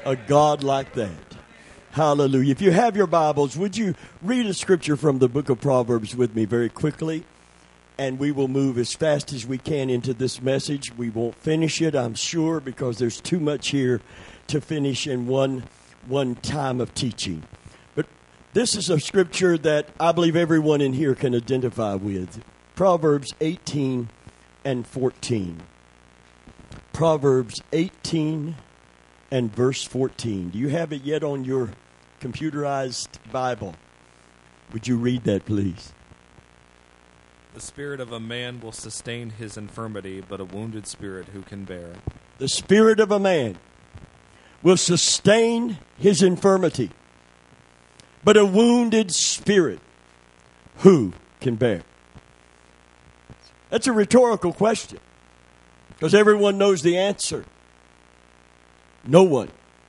a God like that. Hallelujah. If you have your Bibles, would you read a scripture from the book of Proverbs with me very quickly? And we will move as fast as we can into this message. We won't finish it, I'm sure, because there's too much here to finish in one time of teaching. But this is a scripture that I believe everyone in here can identify with. Proverbs 18 and 14. Proverbs 18 and verse 14. Do you have it yet on your computerized Bible? Would you read that, please? The spirit of a man will sustain his infirmity, but a wounded spirit who can bear? The spirit of a man will sustain his infirmity, but a wounded spirit who can bear? That's a rhetorical question, because everyone knows the answer. No one.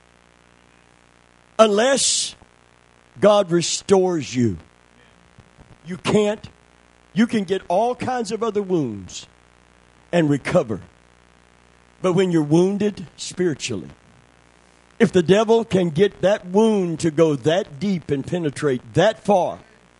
Unless God restores you. You can't. You can get all kinds of other wounds and recover. But when you're wounded spiritually, if the devil can get that wound to go that deep and penetrate that far,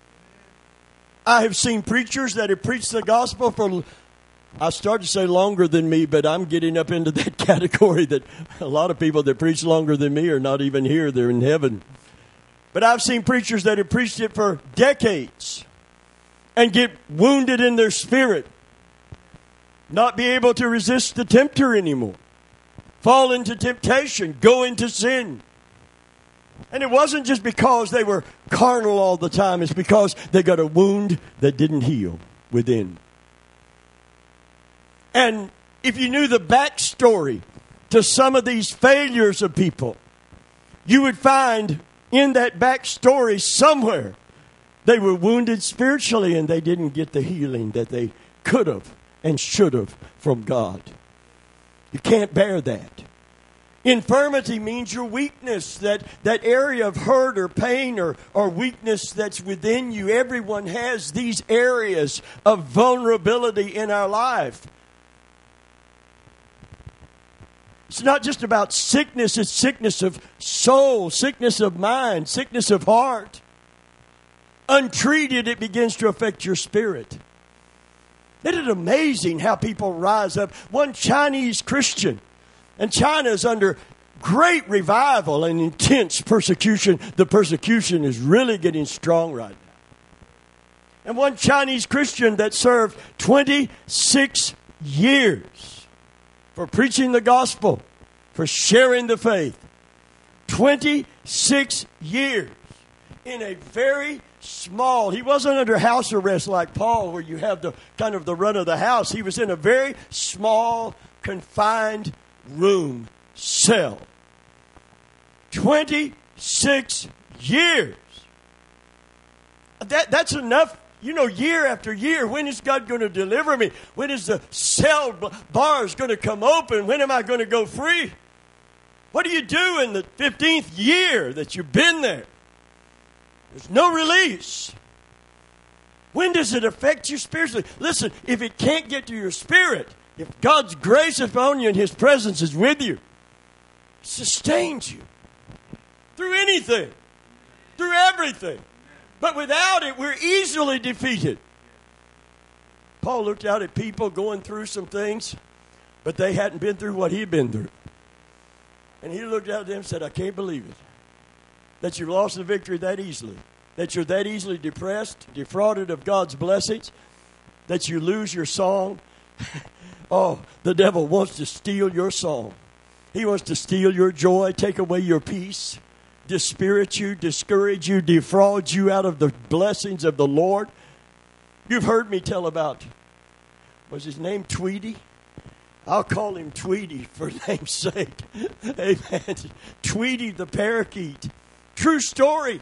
I have seen preachers that have preached the gospel for, I started to say longer than me, but I'm getting up into that category that a lot of people that preach longer than me are not even here. They're in heaven. But I've seen preachers that have preached it for decades and get wounded in their spirit, not be able to resist the tempter anymore, fall into temptation, go into sin. And it wasn't just because they were carnal all the time. It's because they got a wound that didn't heal within. And if you knew the backstory to some of these failures of people, you would find in that backstory somewhere they were wounded spiritually and they didn't get the healing that they could have and should have from God. You can't bear that. Infirmity means your weakness, that area of hurt or pain or weakness that's within you. Everyone has these areas of vulnerability in our life. It's not just about sickness, it's sickness of soul, sickness of mind, sickness of heart. Untreated, it begins to affect your spirit. Isn't it amazing how people rise up? One Chinese Christian, and China is under great revival and intense persecution. The persecution is really getting strong right now. And one Chinese Christian that served 26 years for preaching the gospel, for sharing the faith. 26 years in a very small, he wasn't under house arrest like Paul, where you have the kind of the run of the house. He was in a very small, confined room, cell. 26 years. That's enough. You know, year after year, when is God going to deliver me? When is the cell bars going to come open? When am I going to go free? What do you do in the 15th year that you've been there? There's no release. When does it affect you spiritually? Listen, if it can't get to your spirit, if God's grace is upon you and His presence is with you, it sustains you through anything, through everything. But without it, we're easily defeated. Paul looked out at people going through some things, but they hadn't been through what he'd been through. And he looked out at them and said, I can't believe it, that you've lost the victory that easily, that you're that easily depressed, defrauded of God's blessings, that you lose your song. Oh, the devil wants to steal your song. He wants to steal your joy, take away your peace, dispirit you, discourage you, defraud you out of the blessings of the Lord. You've heard me tell about, was his name Tweety? I'll call him Tweety for name's sake. Amen. Tweety the parakeet. True story.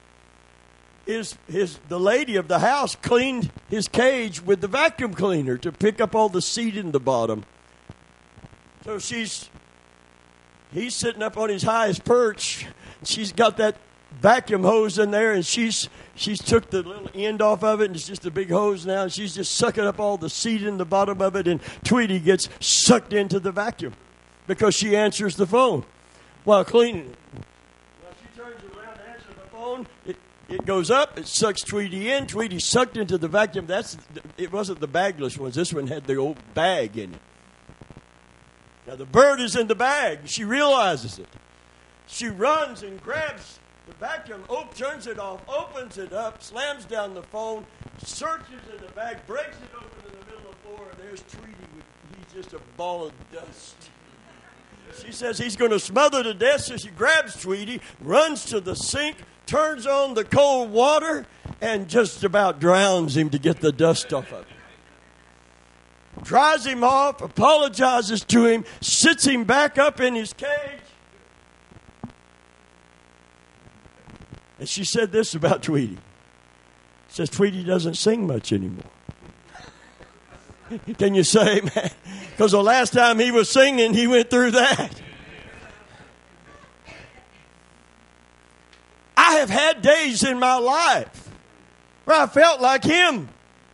The lady of the house cleaned his cage with the vacuum cleaner to pick up all the seed in the bottom. So he's sitting up on his highest perch. She's got that vacuum hose in there, and she's took the little end off of it, and it's just a big hose now, and she's just sucking up all the seed in the bottom of it, and Tweety gets sucked into the vacuum because she answers the phone. while cleaning it. Well, she turns around to answer the phone. It goes up. It sucks Tweety in. Tweety sucked into the vacuum. It wasn't the bagless ones. This one had the old bag in it. Now, the bird is in the bag. She realizes it. She runs and grabs the vacuum, turns it off, opens it up, slams down the phone, searches in the bag, breaks it open in the middle of the floor, and there's Tweety. He's just a ball of dust. She says he's going to smother to death, so she grabs Tweety, runs to the sink, turns on the cold water, and just about drowns him to get the dust off of him. Dries him off, apologizes to him, sits him back up in his cage. And she said this about Tweety. She says, Tweety doesn't sing much anymore. Can you say, man? Because the last time he was singing, he went through that. I have had days in my life where I felt like him.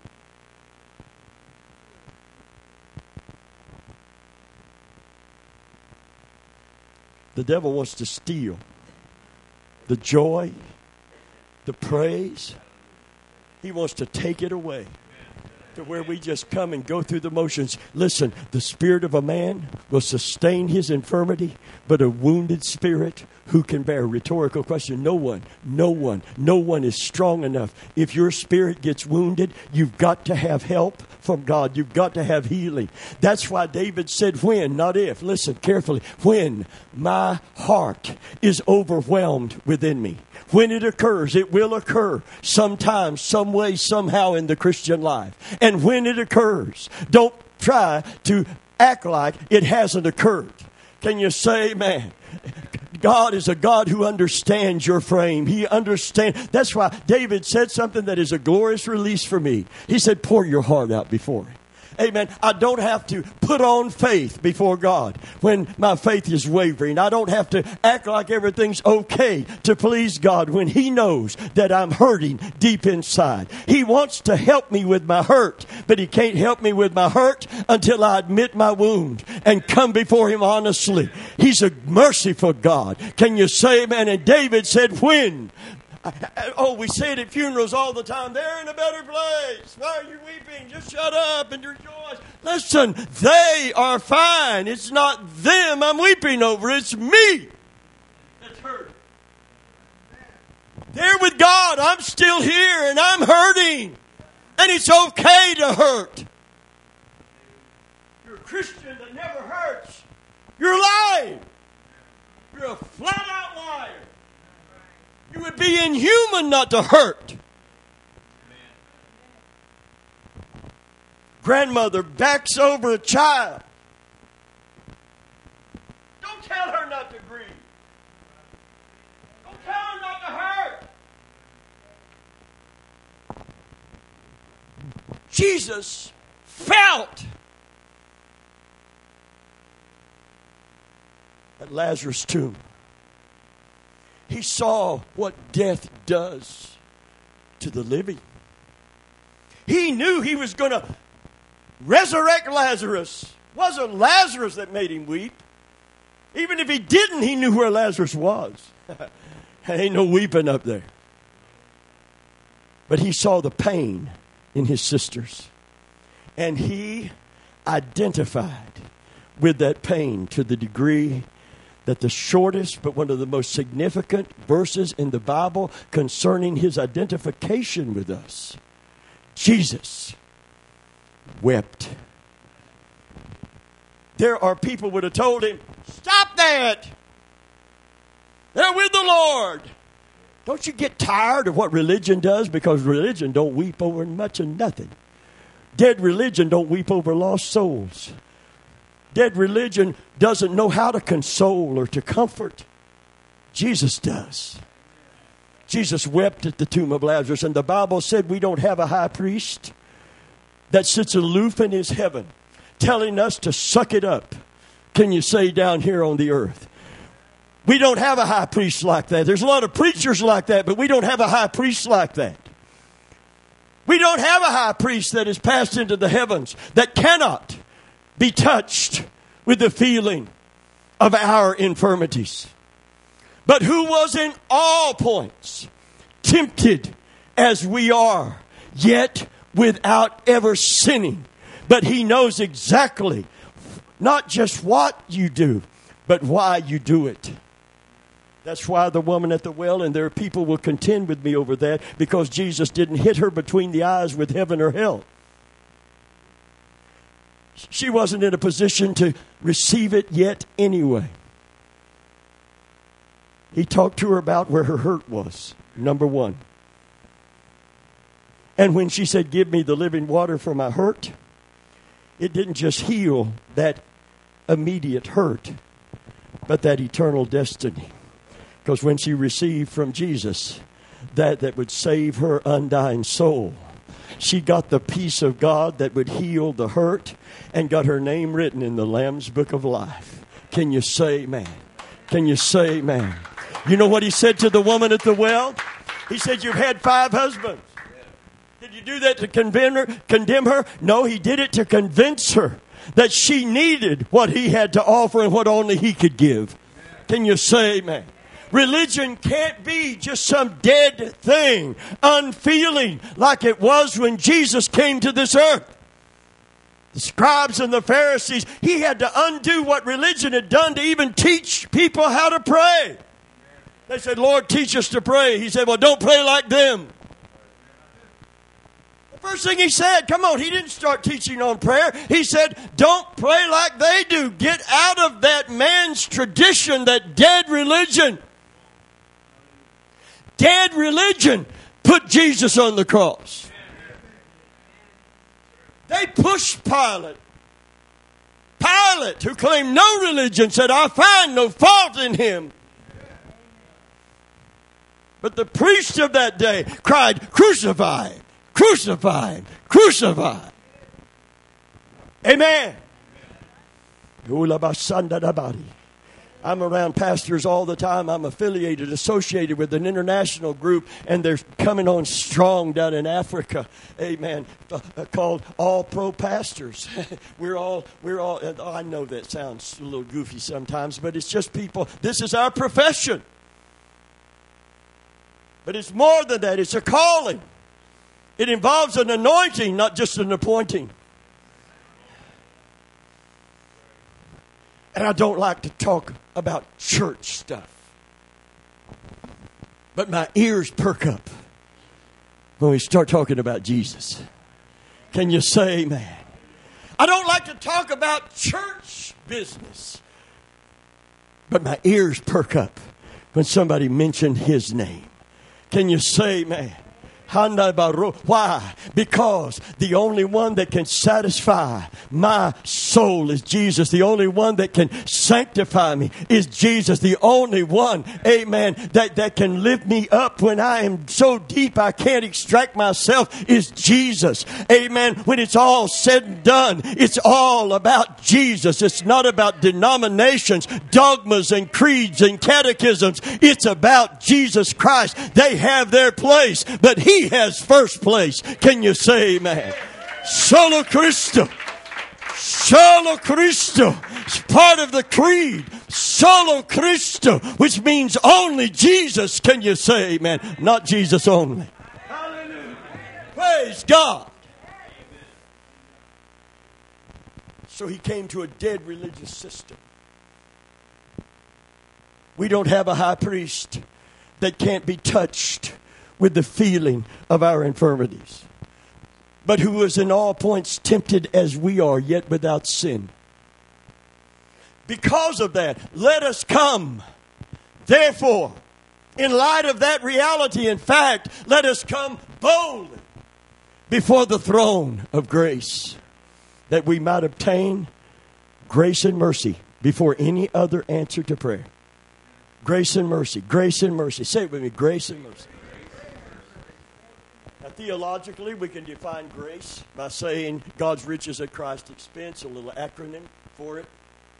The devil wants to steal the joy, the praise. He wants to take it away to where we just come and go through the motions. Listen, the spirit of a man will sustain his infirmity, but a wounded spirit who can bear? Rhetorical question. No one is strong enough. If your spirit gets wounded, you've got to have help from God. You've got to have healing. That's why David said when, not if. Listen carefully. When my heart is overwhelmed within me. When it occurs, it will occur sometime, some way, somehow in the Christian life. And when it occurs, don't try to act like it hasn't occurred. Can you say amen? God is a God who understands your frame. He understands. That's why David said something that is a glorious release for me. He said, pour your heart out before Him. Amen. I don't have to put on faith before God when my faith is wavering. I don't have to act like everything's okay to please God when He knows that I'm hurting deep inside. He wants to help me with my hurt, but He can't help me with my hurt until I admit my wound and come before Him honestly. He's a merciful God. Can you say amen? And David said, when? We say it at funerals all the time. They're in a better place. Why are you weeping? Just shut up and rejoice. Listen, they are fine. It's not them I'm weeping over. It's me that's hurting. They're with God. I'm still here and I'm hurting. And it's okay to hurt. You're a Christian that never hurts. You're lying. You're a flat-out liar. You would be inhuman not to hurt. Grandmother backs over a child. Don't tell her not to grieve. Don't tell her not to hurt. Jesus felt at Lazarus' tomb. He saw what death does to the living. He knew He was going to resurrect Lazarus. It wasn't Lazarus that made him weep. Even if he didn't, he knew where Lazarus was. Ain't no weeping up there. But he saw the pain in his sisters. And he identified with that pain to the degree that the shortest but one of the most significant verses in the Bible concerning his identification with us, Jesus wept. There are people would have told him, stop that. They're with the Lord. Don't you get tired of what religion does? Because religion don't weep over much of nothing. Dead religion don't weep over lost souls. Dead religion doesn't know how to console or to comfort. Jesus does. Jesus wept at the tomb of Lazarus, and the Bible said we don't have a high priest that sits aloof in his heaven, telling us to suck it up. Can you say down here on the earth? We don't have a high priest like that. There's a lot of preachers like that, but we don't have a high priest like that. We don't have a high priest that is passed into the heavens that cannot be touched with the feeling of our infirmities. but who was in all points tempted as we are, yet without ever sinning. But he knows exactly not just what you do, but why you do it. That's why the woman at the well, and there are people will contend with me over that, because Jesus didn't hit her between the eyes with heaven or hell. She wasn't in a position to receive it yet anyway. He talked to her about where her hurt was, number one. And when she said, give me the living water for my hurt, it didn't just heal that immediate hurt, but that eternal destiny. Because when she received from Jesus that would save her undying soul, she got the peace of God that would heal the hurt and got her name written in the Lamb's Book of Life. Can you say amen? Can you say amen? You know what he said to the woman at the well? He said, you've had 5 husbands. Did you do that to condemn her? No, he did it to convince her that she needed what he had to offer and what only he could give. Can you say amen? Religion can't be just some dead thing, unfeeling, like it was when Jesus came to this earth. The scribes and the Pharisees, he had to undo what religion had done to even teach people how to pray. They said, Lord, teach us to pray. He said, well, don't pray like them. The first thing he said, come on, he didn't start teaching on prayer. He said, don't pray like they do. Get out of that man's tradition, that dead religion. Dead religion put Jesus on the cross. They pushed Pilate. Pilate, who claimed no religion, said, I find no fault in him. But the priest of that day cried, crucify him, crucify him, crucify him. Amen. I'm around pastors all the time. I'm associated with an international group, and they're coming on strong down in Africa. Amen. Called All Pro Pastors. We're all. I know that sounds a little goofy sometimes, but it's just people. This is our profession. But it's more than that. It's a calling. It involves an anointing, not just an appointing. And I don't like to talk about church stuff. But my ears perk up when we start talking about Jesus. Can you say amen? I don't like to talk about church business. But my ears perk up when somebody mentioned his name. Can you say amen? Why? Because the only one that can satisfy my soul is Jesus. The only one that can sanctify me is Jesus. The only one, amen, that can lift me up when I am so deep I can't extract myself is Jesus. Amen. When it's all said and done, it's all about Jesus. It's not about denominations, dogmas, and creeds and catechisms. It's about Jesus Christ. They have their place, but He has first place. Can you say amen? Solo Cristo. Solo Cristo. It's part of the creed. Solo Cristo, which means only Jesus. Can you say amen? Not Jesus only. Hallelujah. Praise God. So He came to a dead religious system. We don't have a high priest that can't be touched with the feeling of our infirmities, but who was in all points tempted as we are, yet without sin. Because of that, let us come. Therefore, in light of that reality, in fact, let us come boldly before the throne of grace, that we might obtain grace and mercy before any other answer to prayer. Grace and mercy, grace and mercy. Say it with me, grace and mercy. Now, theologically, we can define grace by saying God's riches at Christ's expense, a little acronym for it.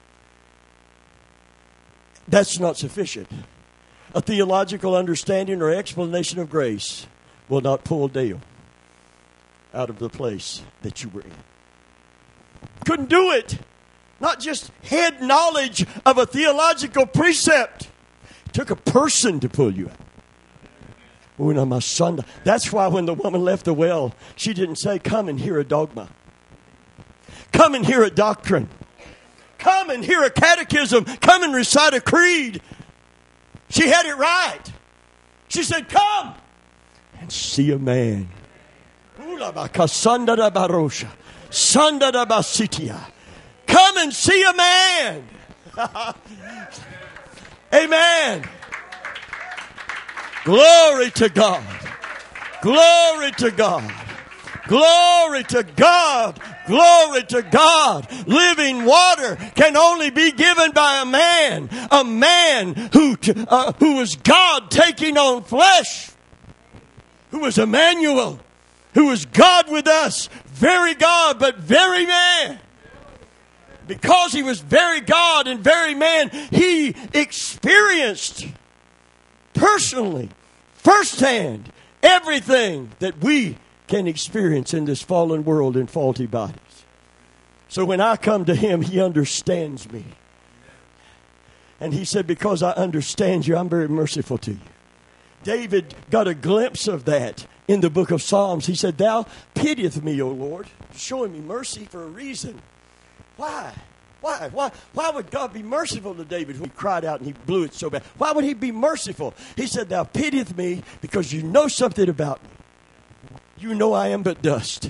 That's not sufficient. A theological understanding or explanation of grace will not pull Dale out of the place that you were in. Couldn't do it. Not just head knowledge of a theological precept. Took a person to pull you out. Una masanda. That's why when the woman left the well, she didn't say, come and hear a dogma. Come and hear a doctrine. Come and hear a catechism. Come and recite a creed. She had it right. She said, come and see a man. Come and see a man. Amen. Glory to God. Glory to God. Glory to God. Glory to God. Living water can only be given by a man who was God taking on flesh, who was Emmanuel, who was God with us, very God but very man. Because he was very God and very man, he experienced personally, firsthand, everything that we can experience in this fallen world in faulty bodies. So when I come to him, he understands me. And he said, because I understand you, I'm very merciful to you. David got a glimpse of that in the book of Psalms. He said, thou pitieth me, O Lord, showing me mercy for a reason. Why? Why would God be merciful to David when he cried out and he blew it so bad? Why would he be merciful? He said, thou pitieth me because you know something about me. You know I am but dust.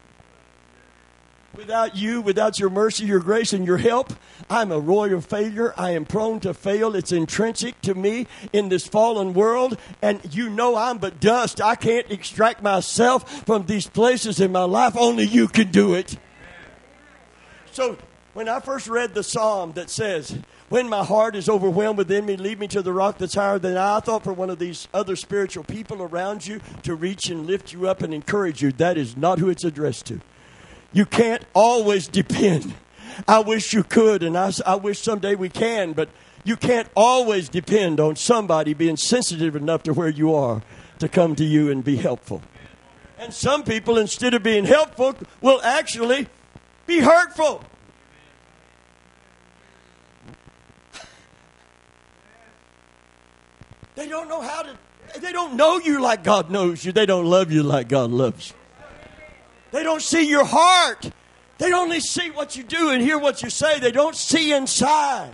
Without you, without your mercy, your grace, and your help, I'm a royal failure. I am prone to fail. It's intrinsic to me in this fallen world. And you know I'm but dust. I can't extract myself from these places in my life. Only you can do it. So when I first read the psalm that says, when my heart is overwhelmed within me, lead me to the rock that's higher than I thought for one of these other spiritual people around you to reach and lift you up and encourage you. That is not who it's addressed to. You can't always depend. I wish you could, and I wish someday we can, but you can't always depend on somebody being sensitive enough to where you are to come to you and be helpful. And some people, instead of being helpful, will actually be hurtful. They don't know they don't know you like God knows you. They don't love you like God loves you. They don't see your heart. They only see what you do and hear what you say. They don't see inside.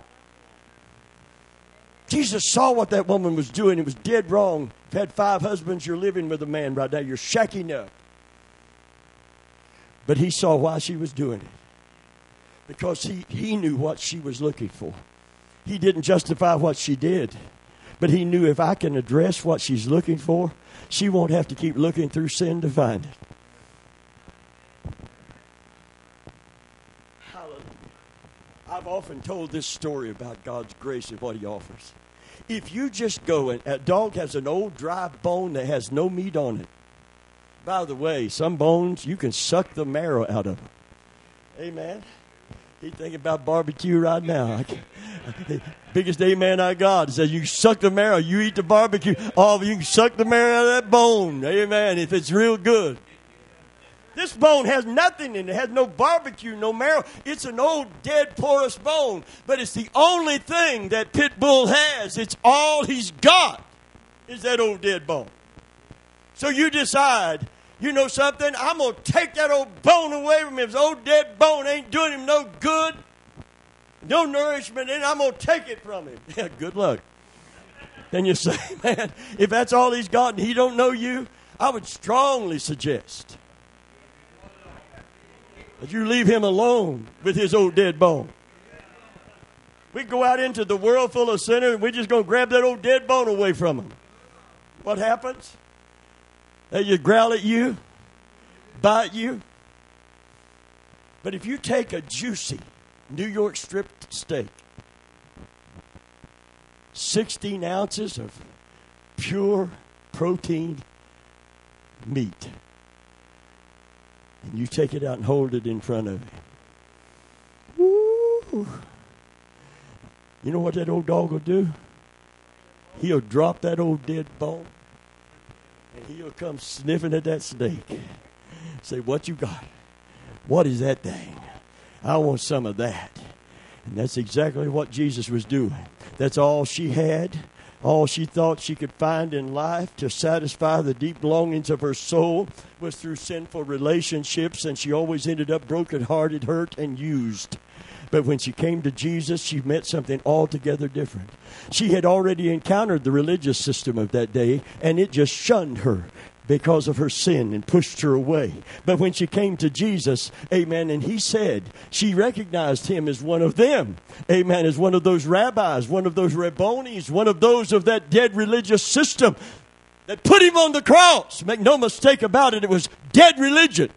Jesus saw what that woman was doing. It was dead wrong. You've had 5 husbands. You're living with a man right now. You're shacking up. But he saw why she was doing it. Because he knew what she was looking for. He didn't justify what she did. But he knew if I can address what she's looking for, she won't have to keep looking through sin to find it. Hallelujah. I've often told this story about God's grace and what he offers. If you just go, and a dog has an old dry bone that has no meat on it. By the way, some bones, you can suck the marrow out of them. Amen. He's thinking about barbecue right now. The biggest amen I got. He says, you suck the marrow, you eat the barbecue. Oh, you can suck the marrow out of that bone. Amen. If it's real good. This bone has nothing in it. It has no barbecue, no marrow. It's an old, dead, porous bone. But it's the only thing that pit bull has. It's all he's got is that old, dead bone. So you decide, you know something? I'm going to take that old bone away from him. His old dead bone ain't doing him no good. No nourishment in it. I'm going to take it from him. Yeah, good luck. Then you say, man, if that's all he's got and he don't know you, I would strongly suggest that you leave him alone with his old dead bone. We go out into the world full of sinners and we're just going to grab that old dead bone away from him. What happens? They just growl at you, bite you. But if you take a juicy New York strip steak, 16 ounces of pure protein meat, and you take it out and hold it in front of you. Woo. You know what that old dog will do? He'll drop that old dead bone. And he'll come sniffing at that steak. Say, what you got? What is that thing? I want some of that. And that's exactly what Jesus was doing. That's all she had. All she thought she could find in life to satisfy the deep longings of her soul was through sinful relationships, and she always ended up brokenhearted, hurt, and used. But when she came to Jesus, she met something altogether different. She had already encountered the religious system of that day, and it just shunned her because of her sin and pushed her away. But when she came to Jesus, amen, and he said, she recognized him as one of them, amen, as one of those rabbis, one of those rabbonis, one of those of that dead religious system that put him on the cross. Make no mistake about it, it was dead religion.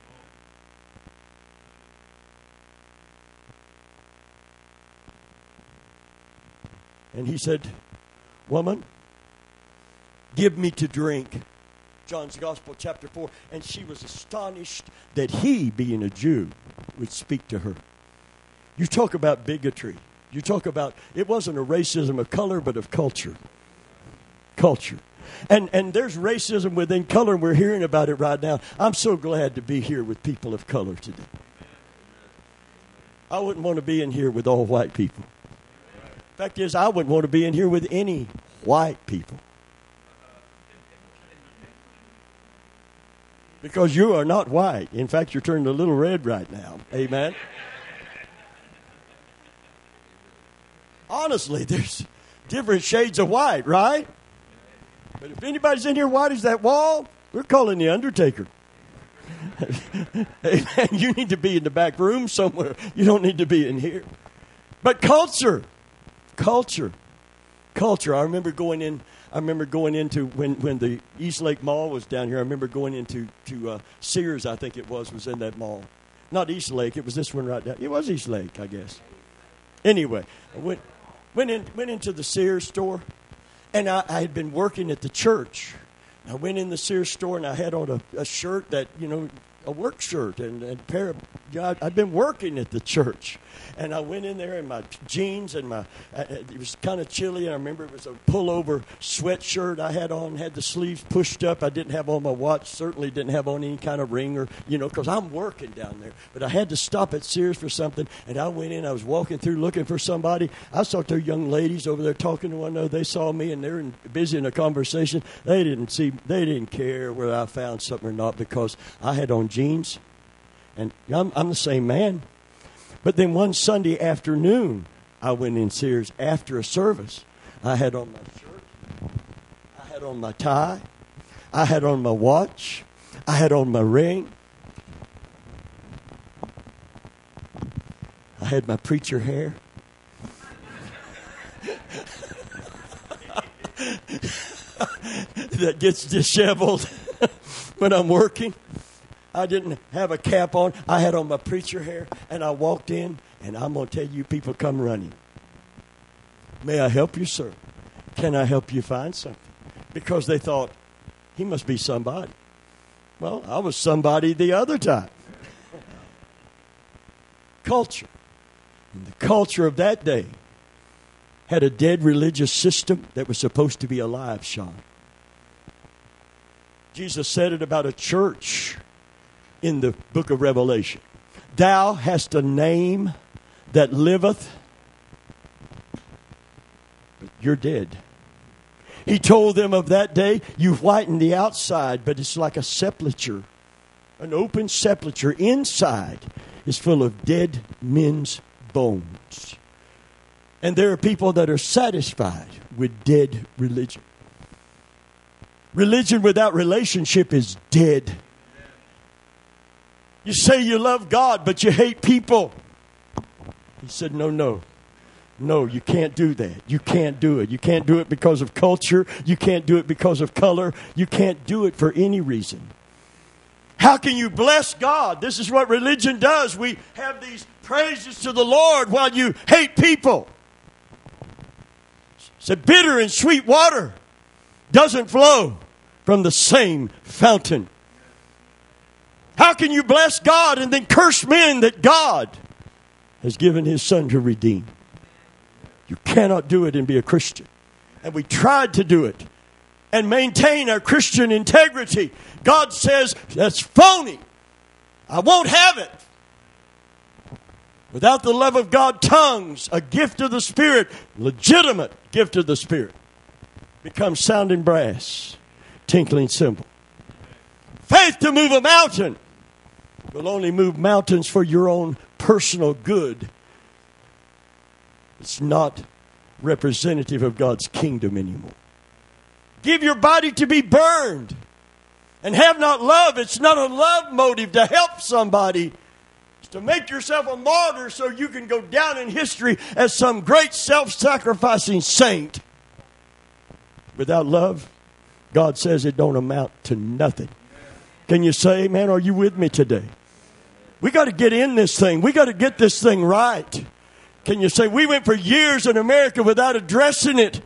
And he said, woman, give me to drink. John's Gospel, chapter 4. And she was astonished that he, being a Jew, would speak to her. You talk about bigotry. You talk about, it wasn't a racism of color, but of culture. Culture. And there's racism within color, and we're hearing about it right now. I'm so glad to be here with people of color today. I wouldn't want to be in here with all white people. Fact is, I wouldn't want to be in here with any white people. Because you are not white. In fact, you're turning a little red right now. Amen. Honestly, there's different shades of white, right? But if anybody's in here white as that wall, we're calling the undertaker. Amen. You need to be in the back room somewhere. You don't need to be in here. But culture. I remember going into when the East Lake Mall was down here. I remember going into Sears, I think it was in that mall. Not East Lake, it was this one right down. It was East Lake, I guess. Anyway, I went into the Sears store, and I had been working at the church. I went in the Sears store, and I had on a shirt that, a work shirt and a pair of, I'd been working at the church. And I went in there in my jeans and it was kind of chilly. And I remember it was a pullover sweatshirt I had on, had the sleeves pushed up. I didn't have on my watch, certainly didn't have on any kind of ring or, because I'm working down there. But I had to stop at Sears for something. And I went in, I was walking through looking for somebody. I saw two young ladies over there talking to one another. They saw me and they're busy in a conversation. They didn't care whether I found something or not because I had on jeans. And I'm the same man. But then one Sunday afternoon, I went in Sears after a service. I had on my shirt. I had on my tie. I had on my watch. I had on my ring. I had my preacher hair. That gets disheveled when I'm working. I didn't have a cap on. I had on my preacher hair, and I walked in, and I'm going to tell you, people come running. May I help you, sir? Can I help you find something? Because they thought, he must be somebody. Well, I was somebody the other time. Culture. And the culture of that day had a dead religious system that was supposed to be alive, Sean. Jesus said it about a church in the book of Revelation. Thou hast a name that liveth, but you're dead. He told them of that day, you whiten the outside, but it's like a sepulcher, an open sepulcher. Inside is full of dead men's bones. And there are people that are satisfied with dead religion. Religion without relationship is dead. You say you love God, but you hate people. He said, no, you can't do that. You can't do it. You can't do it because of culture. You can't do it because of color. You can't do it for any reason. How can you bless God? This is what religion does. We have these praises to the Lord while you hate people. So bitter and sweet water doesn't flow from the same fountain. How can you bless God and then curse men that God has given his son to redeem? You cannot do it and be a Christian. And we tried to do it and maintain our Christian integrity. God says, that's phony. I won't have it. Without the love of God, tongues, a gift of the Spirit, legitimate gift of the Spirit. becomes sounding brass, tinkling cymbal. Faith to move a mountain will only move mountains for your own personal good. It's not representative of God's kingdom anymore. Give your body to be burned and have not love. It's not a love motive to help somebody. It's to make yourself a martyr so you can go down in history as some great self-sacrificing saint. Without love, God says it don't amount to nothing. Can you say, man, are you with me today? We got to get in this thing. We got to get this thing right. Can you say, we went for years in America without addressing it.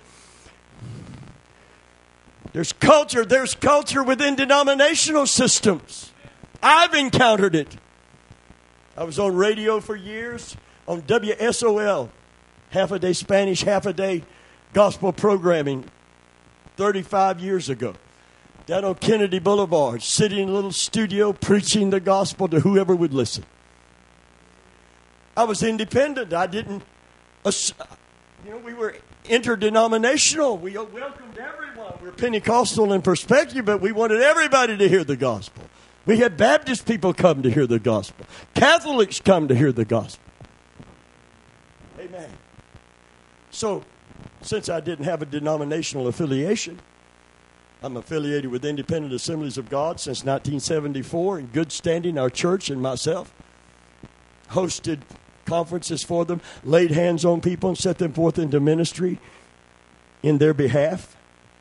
There's culture within denominational systems. I've encountered it. I was on radio for years on WSOL, half a day Spanish, half a day gospel programming 35 years ago. Down on Kennedy Boulevard, sitting in a little studio preaching the gospel to whoever would listen. I was independent. I didn't, we were interdenominational. We welcomed everyone. We were Pentecostal in perspective, but we wanted everybody to hear the gospel. We had Baptist people come to hear the gospel. Catholics come to hear the gospel. Amen. So, since I didn't have a denominational affiliation, I'm affiliated with Independent Assemblies of God since 1974, in good standing, our church and myself. Hosted conferences for them, laid hands on people and set them forth into ministry in their behalf.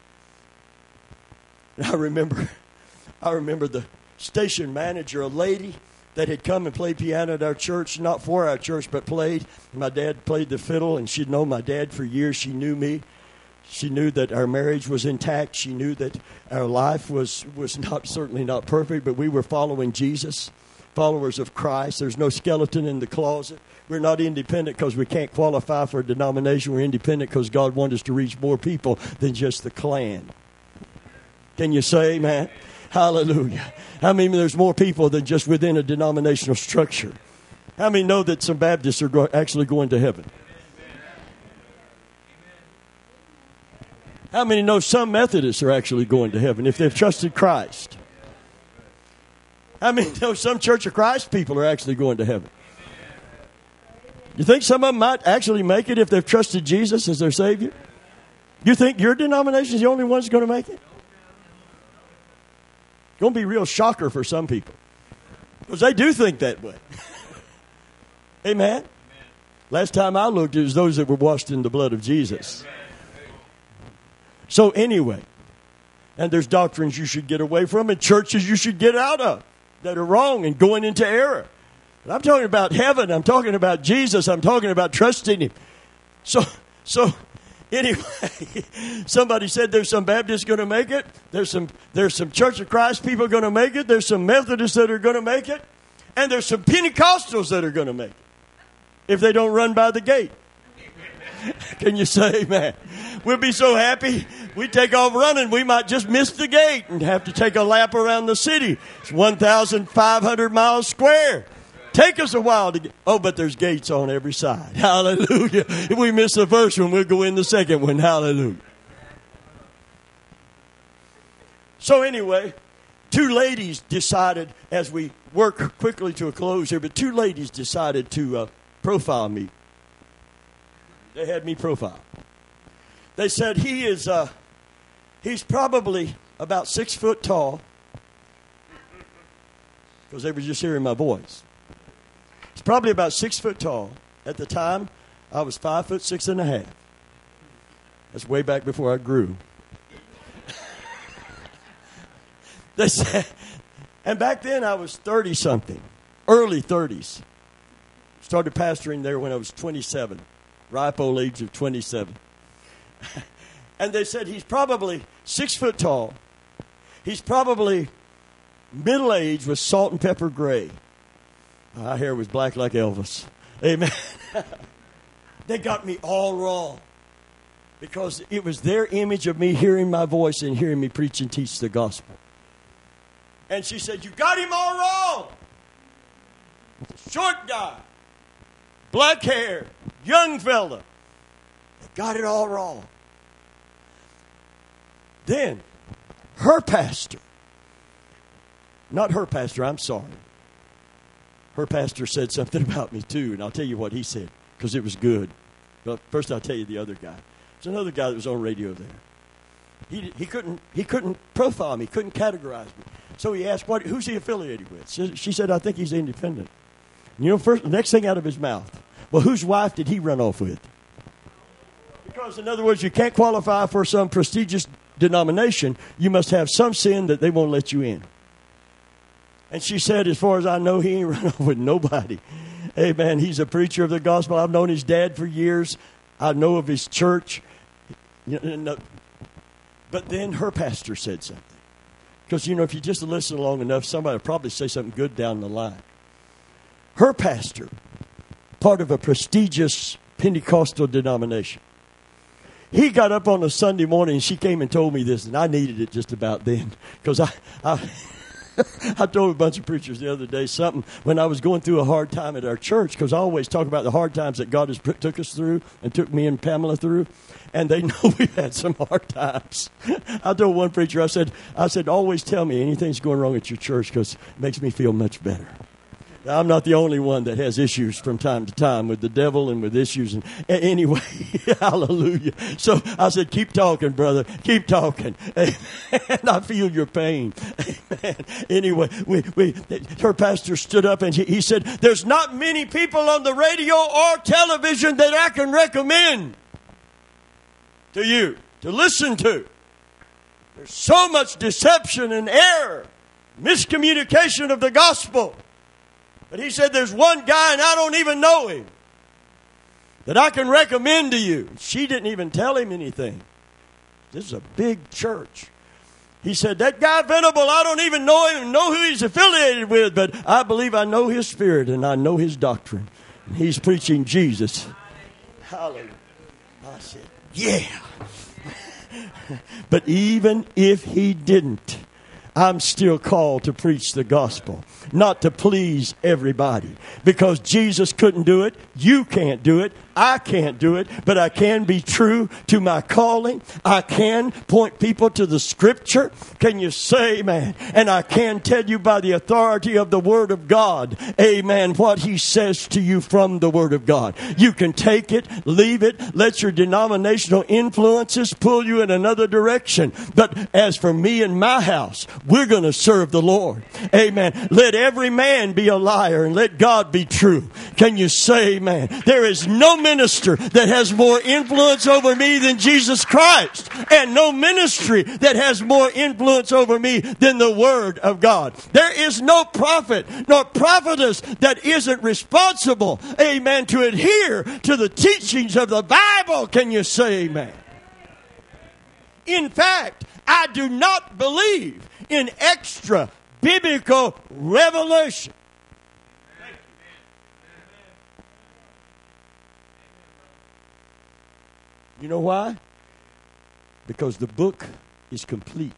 And I remember the station manager, a lady that had come and played piano at our church, not for our church, but played. My dad played the fiddle, and she'd known my dad for years. She knew me. She knew that our marriage was intact. She knew that our life was certainly not perfect, but we were following Jesus, followers of Christ. There's no skeleton in the closet. We're not independent because we can't qualify for a denomination. We're independent because God wanted us to reach more people than just the clan. Can you say amen? Hallelujah. How many there's more people than just within a denominational structure? How many know that some Baptists are actually going to heaven? How many know some Methodists are actually going to heaven if they've trusted Christ? How many know some Church of Christ people are actually going to heaven? You think some of them might actually make it if they've trusted Jesus as their Savior? You think your denomination is the only one that's going to make it? It's going to be a real shocker for some people. Because they do think that way. Amen? Last time I looked, it was those that were washed in the blood of Jesus. So anyway, and there's doctrines you should get away from and churches you should get out of that are wrong and going into error. But I'm talking about heaven. I'm talking about Jesus. I'm talking about trusting Him. So anyway, somebody said there's some Baptists going to make it. There's some Church of Christ people going to make it. There's some Methodists that are going to make it. And there's some Pentecostals that are going to make it if they don't run by the gate. Can you say amen? We'll be so happy. We take off running, we might just miss the gate and have to take a lap around the city. It's 1,500 miles square. Take us a while to get. Oh, but there's gates on every side. Hallelujah. If we miss the first one, we'll go in the second one. Hallelujah. So anyway, two ladies decided, as we work quickly to a close here, but two ladies decided to profile me. They had me profiled. They said he's probably about 6 foot tall, because they were just hearing my voice. He's probably about 6 foot tall. At the time, I was 5'6.5". That's way back before I grew. They said, and back then I was 30-something, early 30s. Started pastoring there when I was 27, ripe old age of 27. And they said he's probably 6 foot tall. He's probably middle-aged with salt and pepper gray. My hair was black like Elvis. Amen. They got me all wrong because it was their image of me hearing my voice and hearing me preach and teach the gospel. And she said, you got him all wrong. Short guy, black hair, young fella. They got it all wrong. then her pastor, not her pastor, I'm sorry. Her pastor said something about me too, and I'll tell you what he said, because it was good. But first I'll tell you the other guy. There's another guy that was on radio there. He couldn't profile me, couldn't categorize me. So he asked, who's he affiliated with? She said, I think he's independent. You know, the next thing out of his mouth, well, whose wife did he run off with? Because, in other words, you can't qualify for some prestigious denomination. You must have some sin that they won't let you in. And she said, as far as I know, he ain't run off with nobody. Amen. He's a preacher of the gospel. I've known his dad for years. I know of his church. But then her pastor said something. Because, you know, if you just listen long enough, somebody will probably say something good down the line. Her pastor, part of a prestigious Pentecostal denomination, he got up on a Sunday morning and she came and told me this, and I needed it just about then. Because I told a bunch of preachers the other day something when I was going through a hard time at our church, because I always talk about the hard times that God has took us through and took me and Pamela through, and they know we've had some hard times. I told one preacher, I said, always tell me anything's going wrong at your church, because it makes me feel much better. I'm not the only one that has issues from time to time with the devil and with issues. And anyway, hallelujah. So I said, keep talking, brother. Keep talking. Amen. I feel your pain. Amen. Anyway, her pastor stood up and he said, there's not many people on the radio or television that I can recommend to you to listen to. There's so much deception and error, miscommunication of the gospel. But he said, there's one guy, and I don't even know him, that I can recommend to you. She didn't even tell him anything. This is a big church. He said, that guy Venable, I don't even know him, know who he's affiliated with, but I believe I know his spirit, and I know his doctrine. And he's preaching Jesus. Hallelujah. I said, yeah. But even if he didn't, I'm still called to preach the gospel, not to please everybody. Because Jesus couldn't do it. You can't do it. I can't do it. But I can be true to my calling. I can point people to the Scripture. Can you say amen? And I can tell you by the authority of the Word of God, amen, what He says to you from the Word of God. You can take it, leave it, let your denominational influences pull you in another direction. But as for me and my house, we're going to serve the Lord. Amen. Let every man be a liar and let God be true. Can you say amen? There is no minister that has more influence over me than Jesus Christ, and no ministry that has more influence over me than the Word of God. There is no prophet nor prophetess that isn't responsible, amen, to adhere to the teachings of the Bible. Can you say amen? In fact, I do not believe in extra biblical revelation. You know why? Because the book is complete.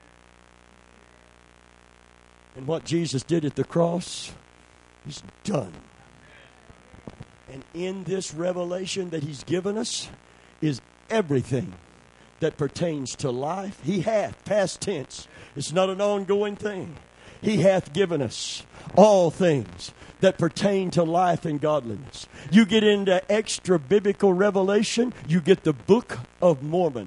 And what Jesus did at the cross is done. And in this revelation that He's given us is everything that pertains to life. He hath, past tense. It's not an ongoing thing. He hath given us all things that pertain to life and godliness. You get into extra biblical revelation, you get the Book of Mormon.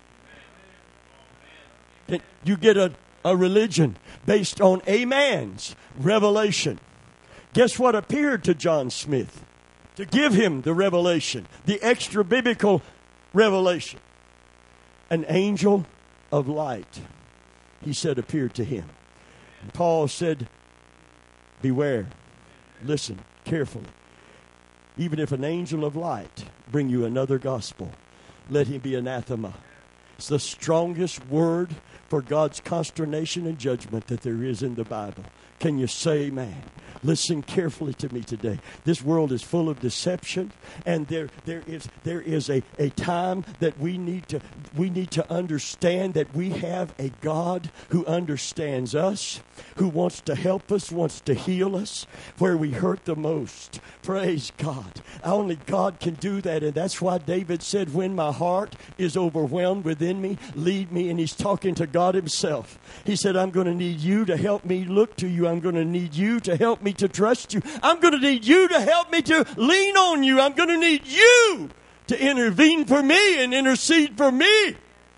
You get a religion based on a man's revelation. Guess what appeared to John Smith to give him the revelation, the extra biblical revelation? An angel of light, he said, appeared to him. And Paul said, beware, listen carefully. Even if an angel of light bring you another gospel, let him be anathema. It's the strongest word for God's consternation and judgment that there is in the Bible. Can you say amen? Listen carefully to me today. This world is full of deception, and there is a time that we need to understand that we have a God who understands us, who wants to help us, wants to heal us where we hurt the most. Praise God. Only God can do that, and that's why David said, when my heart is overwhelmed within me, lead me. And he's talking to God himself. He said, I'm going to need you to help me look to you. I'm going to need you to help me to trust you. I'm going to need you to help me to lean on you. I'm going to need you to intervene for me and intercede for me.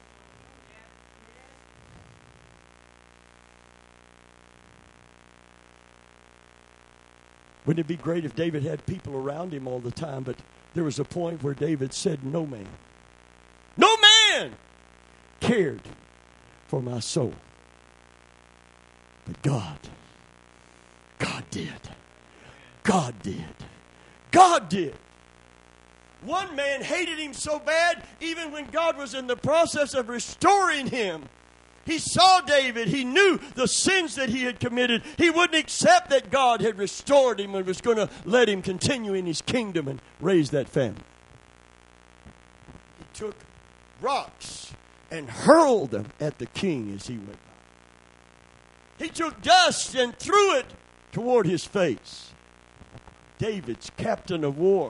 Wouldn't it be great if David had people around him all the time? But there was a point where David said, no man cared for my soul. But God did. God did. One man hated him so bad, even when God was in the process of restoring him. He saw David. He knew the sins that he had committed. He wouldn't accept that God had restored him and was going to let him continue in his kingdom and raise that family. He took rocks and hurled them at the king as he went by. He took dust and threw it toward his face. David's captain of war.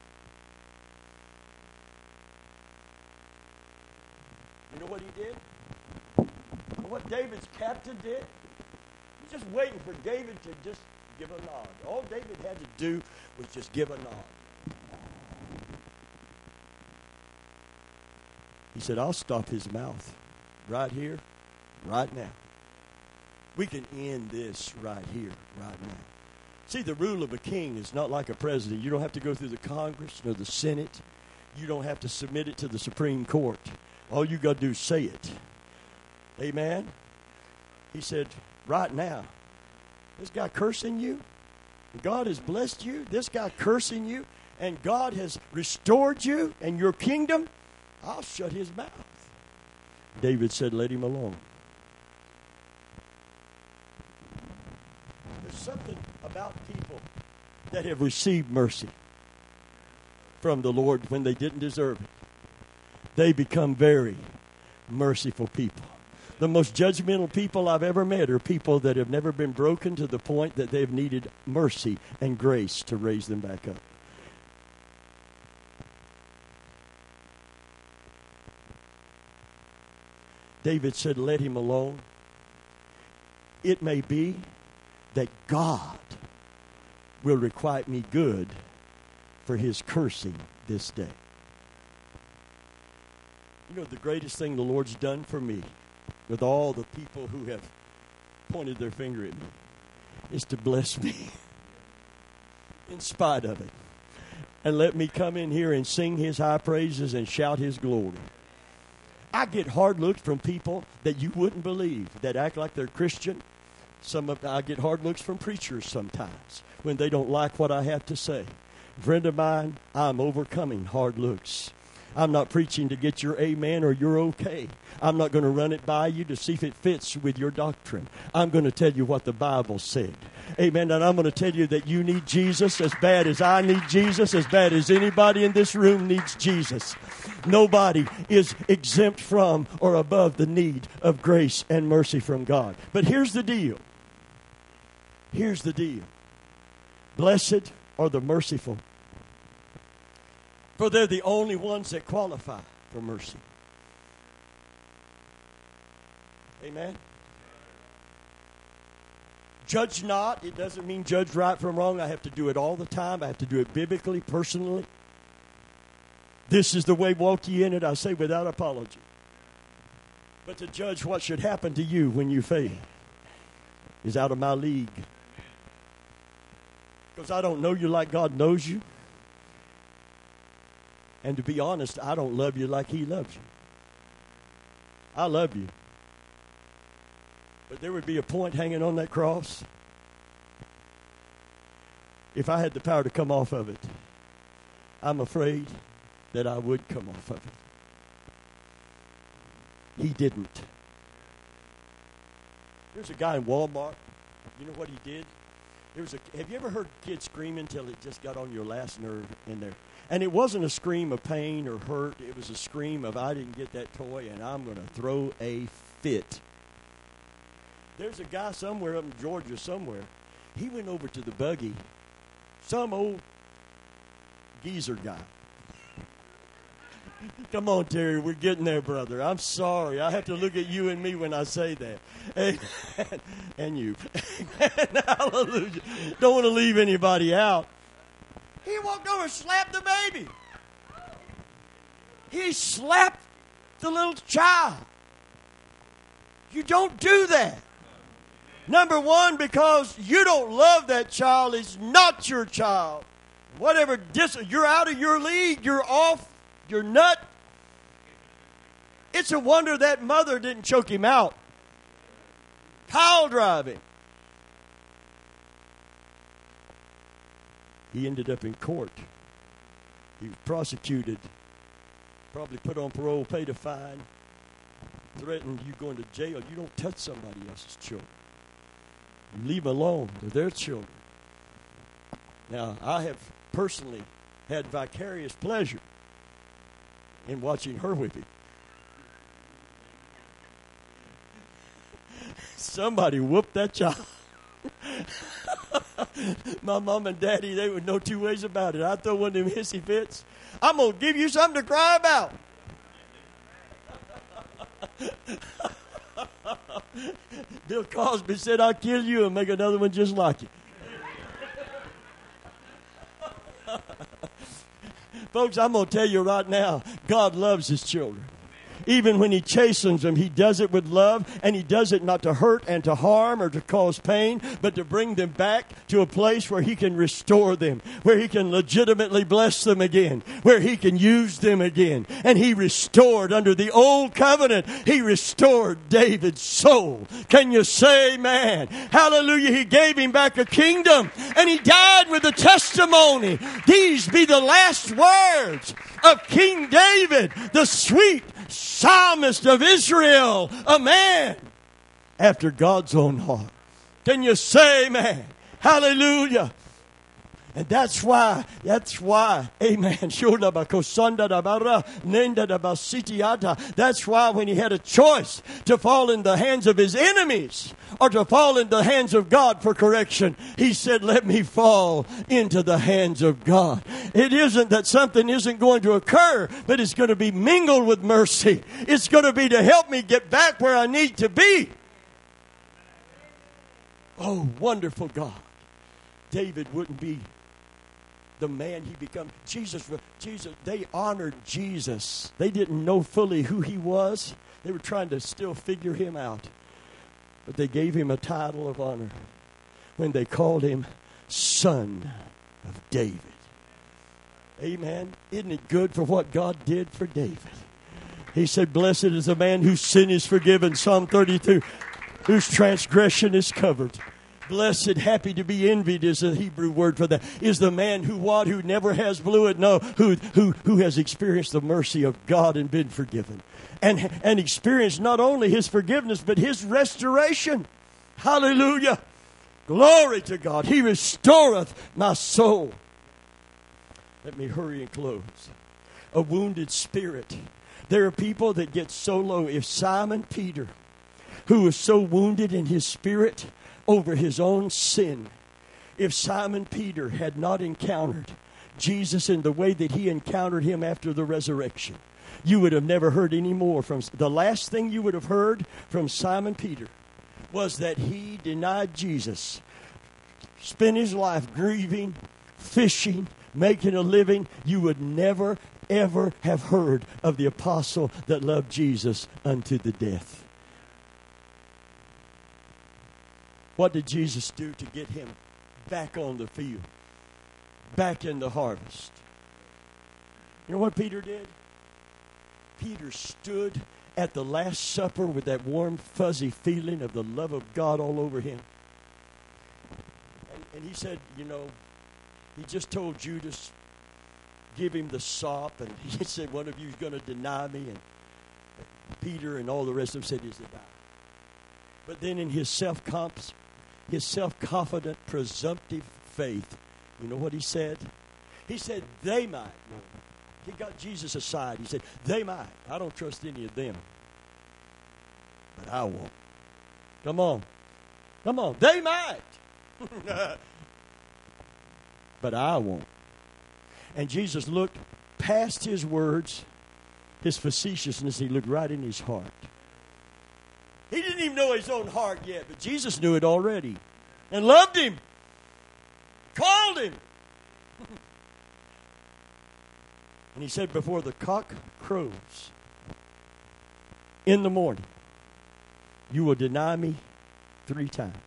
You know what he did? What David's captain did? He's just waiting for David to just give a nod. All David had to do was just give a nod. He said, I'll stop his mouth right here, right now. We can end this right here, right now. See, the rule of a king is not like a president. You don't have to go through the Congress nor the Senate. You don't have to submit it to the Supreme Court. All you got to do is say it. Amen? He said, right now, this guy cursing you, God has blessed you, this guy cursing you, and God has restored you and your kingdom, I'll shut his mouth. David said, let him alone. There's something about people that have received mercy from the Lord when they didn't deserve it. They become very merciful people. The most judgmental people I've ever met are people that have never been broken to the point that they've needed mercy and grace to raise them back up. David said, let him alone. It may be that God will requite me good for his cursing this day. You know, the greatest thing the Lord's done for me, with all the people who have pointed their finger at me, is to bless me in spite of it. And let me come in here and sing his high praises and shout his glory. I get hard looks from people that you wouldn't believe, that act like they're Christian. I get hard looks from preachers sometimes when they don't like what I have to say. Friend of mine, I'm overcoming hard looks. I'm not preaching to get your amen or your okay. I'm not going to run it by you to see if it fits with your doctrine. I'm going to tell you what the Bible said. Amen. And I'm going to tell you that you need Jesus as bad as I need Jesus, as bad as anybody in this room needs Jesus. Nobody is exempt from or above the need of grace and mercy from God. But here's the deal. Here's the deal. Blessed are the merciful, for they're the only ones that qualify for mercy. Amen. Judge not. It doesn't mean judge right from wrong. I have to do it all the time. I have to do it biblically, personally. This is the way, walk ye in it, I say without apology. But to judge what should happen to you when you fail is out of my league. Because I don't know you like God knows you. And to be honest, I don't love you like he loves you. I love you. But there would be a point hanging on that cross. If I had the power to come off of it, I'm afraid that I would come off of it. He didn't. There's a guy in Walmart. You know what he did? Have you ever heard kids screaming until it just got on your last nerve in there? And it wasn't a scream of pain or hurt. It was a scream of, I didn't get that toy and I'm going to throw a fit. There's a guy somewhere up in Georgia somewhere. He went over to the buggy. Some old geezer guy. Come on, Terry, we're getting there, brother. I'm sorry. I have to look at you and me when I say that. Amen. And you. Amen. Hallelujah. Don't want to leave anybody out. He walked over and slapped the baby. He slapped the little child. You don't do that. Number one, because you don't love that child. It's not your child. Whatever, you're out of your league. You're off. You're nut. It's a wonder that mother didn't choke him out. Pile driving. He ended up in court. He was prosecuted. Probably put on parole, paid a fine. Threatened, you going to jail. You don't touch somebody else's children. You leave them alone. They're their children. Now, I have personally had vicarious pleasure in watching her whip him. Somebody whooped that child. My mom and daddy, they would know two ways about it. I'd throw one of them hissy fits. I'm going to give you something to cry about. Bill Cosby said, I'll kill you and make another one just like you. Folks, I'm going to tell you right now, God loves his children. Even when he chastens them, he does it with love, and he does it not to hurt and to harm or to cause pain, but to bring them back to a place where he can restore them, where he can legitimately bless them again, where he can use them again. And he restored under the old covenant, he restored David's soul. Can you say amen? Hallelujah. He gave him back a kingdom, and he died with a testimony. These be the last words of King David, the sweet psalmist of Israel, a man after God's own heart. Can you say amen? Hallelujah. And that's why, amen. That's why when he had a choice to fall in the hands of his enemies or to fall in the hands of God for correction, he said, let me fall into the hands of God. It isn't that something isn't going to occur, but it's going to be mingled with mercy. It's going to be to help me get back where I need to be. Oh, wonderful God. David wouldn't be the man he became. Jesus, they honored Jesus. They didn't know fully who he was. They were trying to still figure him out. But they gave him a title of honor when they called him Son of David. Amen. Isn't it good for what God did for David? He said, blessed is the man whose sin is forgiven. Psalm 32, whose transgression is covered. Blessed, happy to be envied is the Hebrew word for that. Is the man who never has blew it? No, who has experienced the mercy of God and been forgiven. And experienced not only his forgiveness, but his restoration. Hallelujah. Glory to God. He restoreth my soul. Let me hurry and close. A wounded spirit. There are people that get so low. If Simon Peter, who was so wounded in his spirit over his own sin, if Simon Peter had not encountered Jesus in the way that he encountered him after the resurrection, you would have never heard any more from. The last thing you would have heard from Simon Peter was that he denied Jesus, spent his life grieving, fishing, making a living. You would never, ever have heard of the apostle that loved Jesus unto the death. What did Jesus do to get him back on the field, back in the harvest? You know what Peter did? Peter stood at the Last Supper with that warm, fuzzy feeling of the love of God all over him. And he said, he just told Judas, give him the sop. And he said, one of you is going to deny me. And Peter and all the rest of them said he's to die. But then in his self-confidence, his self-confident, presumptive faith, you know what he said? He said, they might. He got Jesus aside. He said, they might. I don't trust any of them. But I won't. Come on. Come on. They might. But I won't. And Jesus looked past his words, his facetiousness. He looked right in his heart. He didn't even know his own heart yet, but Jesus knew it already and loved him, called him. And he said, before the cock crows in the morning, you will deny me 3 times.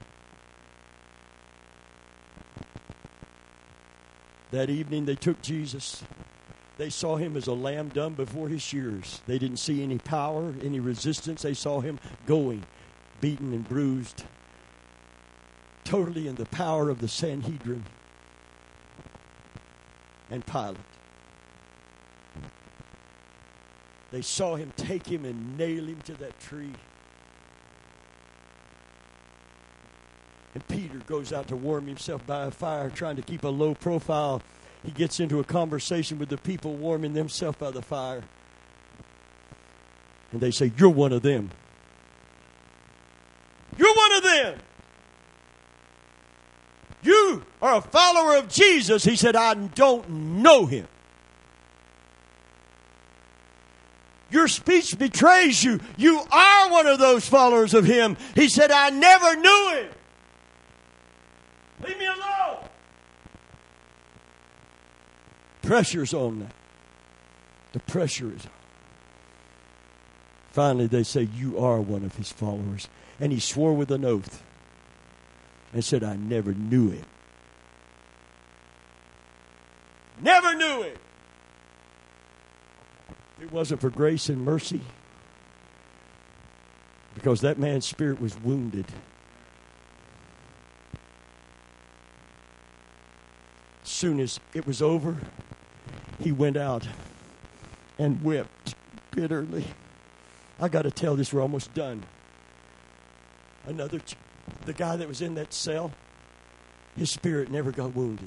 That evening they took Jesus. They saw him as a lamb dumb before his shearers. They didn't see any power, any resistance. They saw him going, beaten and bruised, totally in the power of the Sanhedrin and Pilate. They saw him take him and nail him to that tree. And Peter goes out to warm himself by a fire, trying to keep a low profile. He gets into a conversation with the people warming themselves by the fire. And they say, you're one of them. You're one of them. You are a follower of Jesus. He said, I don't know him. Your speech betrays you. You are one of those followers of him. He said, I never knew him. Leave me alone. Pressure's on that. The pressure is on. Finally, they say, you are one of his followers. And he swore with an oath and said, I never knew him. Never knew him. If it wasn't for grace and mercy, because that man's spirit was wounded. As soon as it was over, he went out and wept bitterly. I got to tell this, we're almost done. The guy that was in that cell, his spirit never got wounded.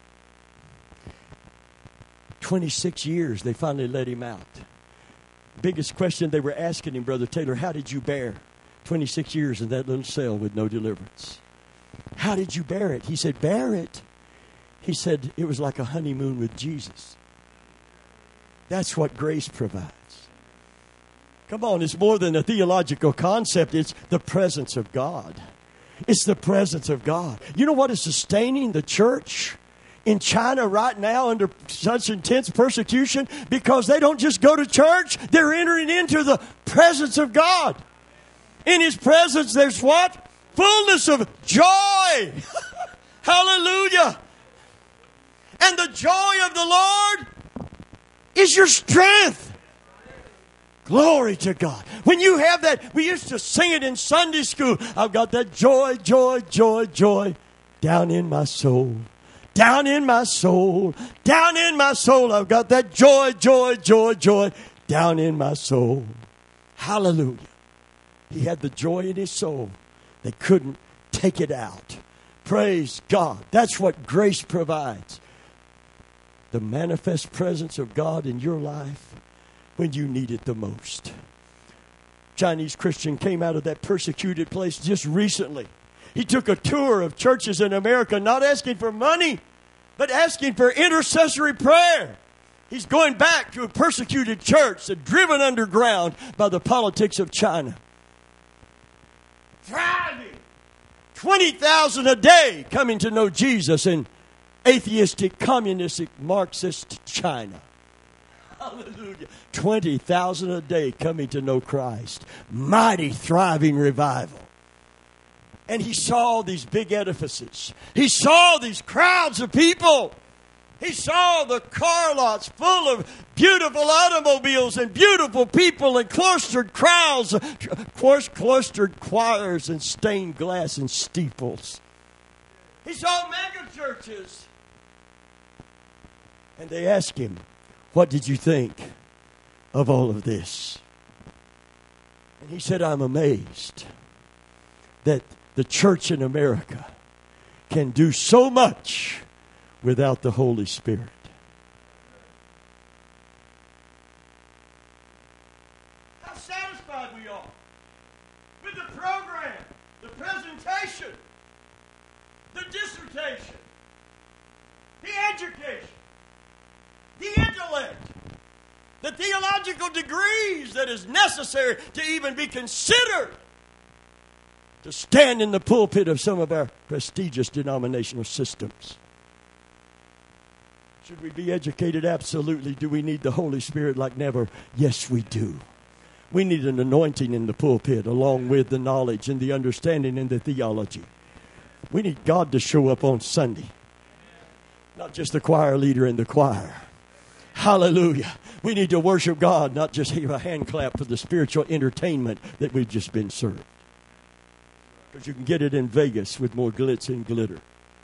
26 years, they finally let him out. Biggest question they were asking him, Brother Taylor, how did you bear 26 years in that little cell with no deliverance? How did you bear it? He said, bear it. He said, it was like a honeymoon with Jesus. That's what grace provides. Come on, it's more than a theological concept. It's the presence of God. It's the presence of God. You know what is sustaining the church in China right now under such intense persecution? Because they don't just go to church. They're entering into the presence of God. In his presence, there's what? Fullness of joy. Hallelujah. And the joy of the Lord is your strength. Glory to God. When you have that, we used to sing it in Sunday school. I've got that joy, joy, joy, joy down in my soul. Down in my soul. Down in my soul. I've got that joy, joy, joy, joy down in my soul. Hallelujah. He had the joy in his soul. They couldn't take it out. Praise God. That's what grace provides. The manifest presence of God in your life when you need it the most. Chinese Christian came out of that persecuted place just recently. He took a tour of churches in America, not asking for money, but asking for intercessory prayer. He's going back to a persecuted church that's driven underground by the politics of China. Thriving. 20,000 a day coming to know Jesus in atheistic, communistic, Marxist China. Hallelujah. 20,000 a day coming to know Christ. Mighty, thriving revival. And he saw these big edifices. He saw these crowds of people. He saw the car lots full of beautiful automobiles and beautiful people and cloistered crowds, cloistered choirs and stained glass and steeples. He saw mega churches. And they asked him, what did you think of all of this? And he said, I'm amazed that the church in America can do so much without the Holy Spirit. How satisfied we are with the program, the presentation, the dissertation, the education, the intellect, the theological degrees that is necessary to even be considered to stand in the pulpit of some of our prestigious denominational systems. Should we be educated? Absolutely. Do we need the Holy Spirit like never? Yes, we do. We need an anointing in the pulpit along with the knowledge and the understanding and the theology. We need God to show up on Sunday. Not just the choir leader in the choir. Hallelujah. We need to worship God, not just have a hand clap for the spiritual entertainment that we've just been served. Because you can get it in Vegas with more glitz and glitter.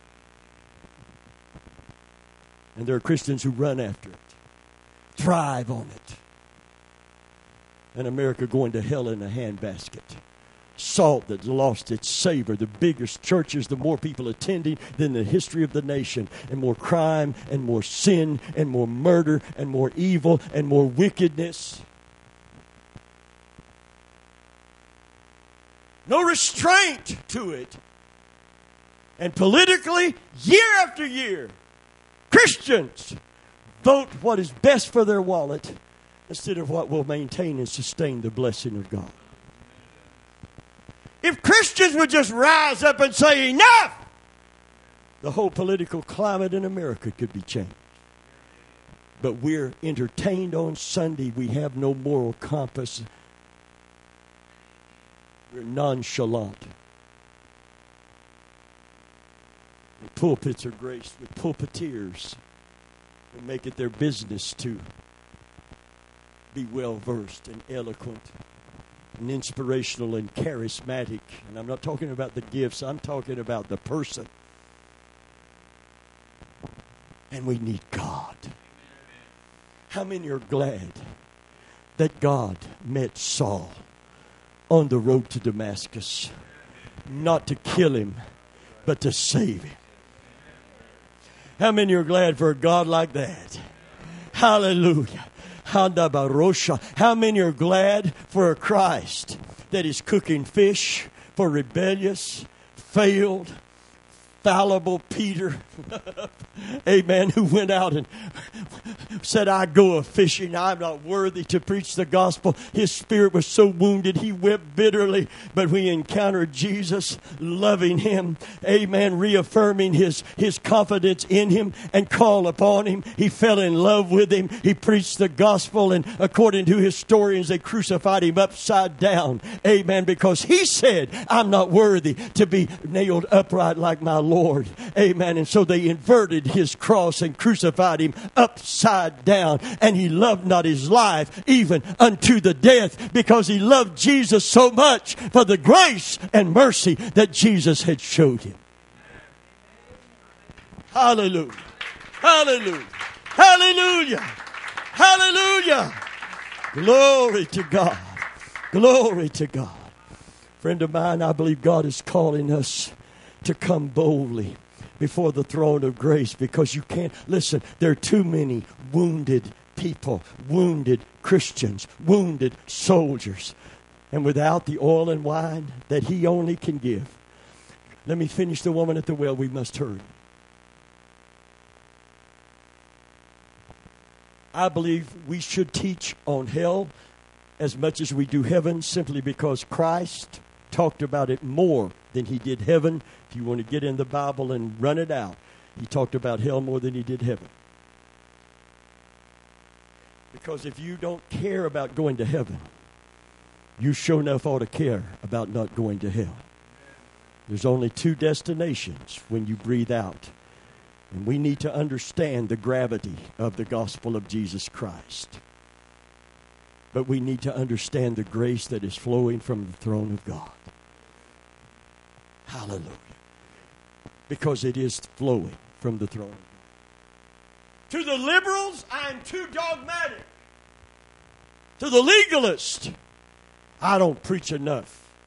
And there are Christians who run after it, thrive on it. And America going to hell in a handbasket. Salt that's lost its savor. The bigger churches, the more people attending than the history of the nation. And more crime and more sin and more murder and more evil and more wickedness. No restraint to it. And politically, year after year, Christians vote what is best for their wallet instead of what will maintain and sustain the blessing of God. If Christians would just rise up and say enough, the whole political climate in America could be changed. But we're entertained on Sunday. We have no moral compass. We're nonchalant. The pulpits are graced with pulpiteers who make it their business to be well-versed and eloquent and inspirational and charismatic. And I'm not talking about the gifts. I'm talking about the person. And we need God. How many are glad that God met Saul on the road to Damascus? Not to kill him, but to save him. How many are glad for a God like that? Hallelujah. How many are glad for a Christ that is cooking fish for rebellious, failed, fallible Peter, amen, who went out and said, I go a-fishing. I'm not worthy to preach the gospel. His spirit was so wounded, he wept bitterly. But we encountered Jesus, loving him, amen, reaffirming his confidence in him and called upon him. He fell in love with him. He preached the gospel, and according to historians, they crucified him upside down, amen, because he said, I'm not worthy to be nailed upright like my Lord, amen. And so they inverted his cross and crucified him upside down. And he loved not his life even unto the death, because he loved Jesus so much for the grace and mercy that Jesus had showed him. Hallelujah. Hallelujah. Hallelujah. Hallelujah. Glory to God. Glory to God. Friend of mine, I believe God is calling us to come boldly before the throne of grace, because you can't, listen, there are too many wounded people, wounded Christians, wounded soldiers. And without the oil and wine that he only can give. Let me finish the woman at the well. We must hurry. I believe we should teach on hell as much as we do heaven, simply because Christ talked about it more than he did heaven. If you want to get in the Bible and run it out, he talked about hell more than he did heaven. Because if you don't care about going to heaven, you sure enough ought to care about not going to hell. There's only two destinations when you breathe out. And we need to understand the gravity of the gospel of Jesus Christ. But we need to understand the grace that is flowing from the throne of God. Hallelujah. Because it is flowing from the throne of God. To the liberals, I'm too dogmatic. To the legalist, I don't preach enough.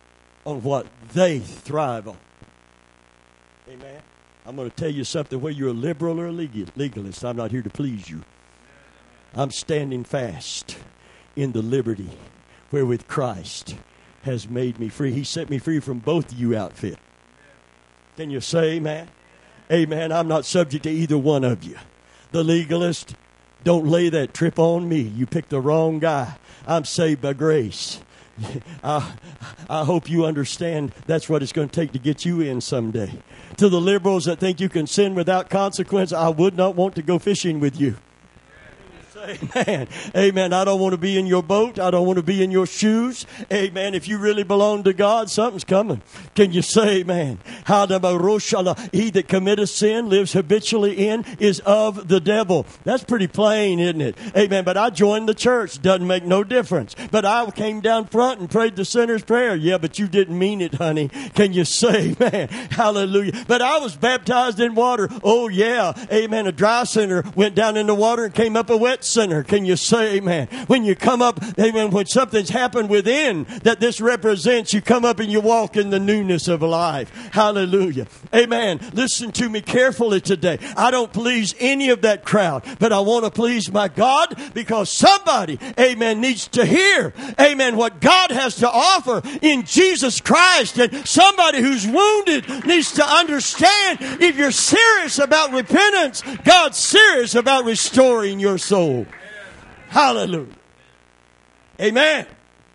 on what they thrive on. Amen. I'm going to tell you something, whether you're a liberal or a legalist, I'm not here to please you. I'm standing fast in the liberty wherewith Christ has made me free. He set me free from both of you outfit. Can you say amen? Amen. I'm not subject to either one of you. The legalist, don't lay that trip on me. You picked the wrong guy. I'm saved by grace. I hope you understand that's what it's going to take to get you in someday. To the liberals that think you can sin without consequence, I would not want to go fishing with you. Amen. Amen. I don't want to be in your boat. I don't want to be in your shoes. Amen. If you really belong to God, something's coming. Can you say amen? He that committeth sin lives habitually in is of the devil. That's pretty plain, isn't it? Amen. But I joined the church. Doesn't make no difference. But I came down front and prayed the sinner's prayer. Yeah, but you didn't mean it, honey. Can you say amen? Hallelujah. But I was baptized in water. Oh, yeah. Amen. A dry sinner went down in the water and came up a wet sinner. Can you say amen? When you come up, amen, when something's happened within that this represents, you come up and you walk in the newness of life. Hallelujah. Amen. Listen to me carefully today. I don't please any of that crowd, but I want to please my God, because somebody, amen, needs to hear, amen, what God has to offer in Jesus Christ. And somebody who's wounded needs to understand, if you're serious about repentance, God's serious about restoring your soul. Hallelujah. Amen.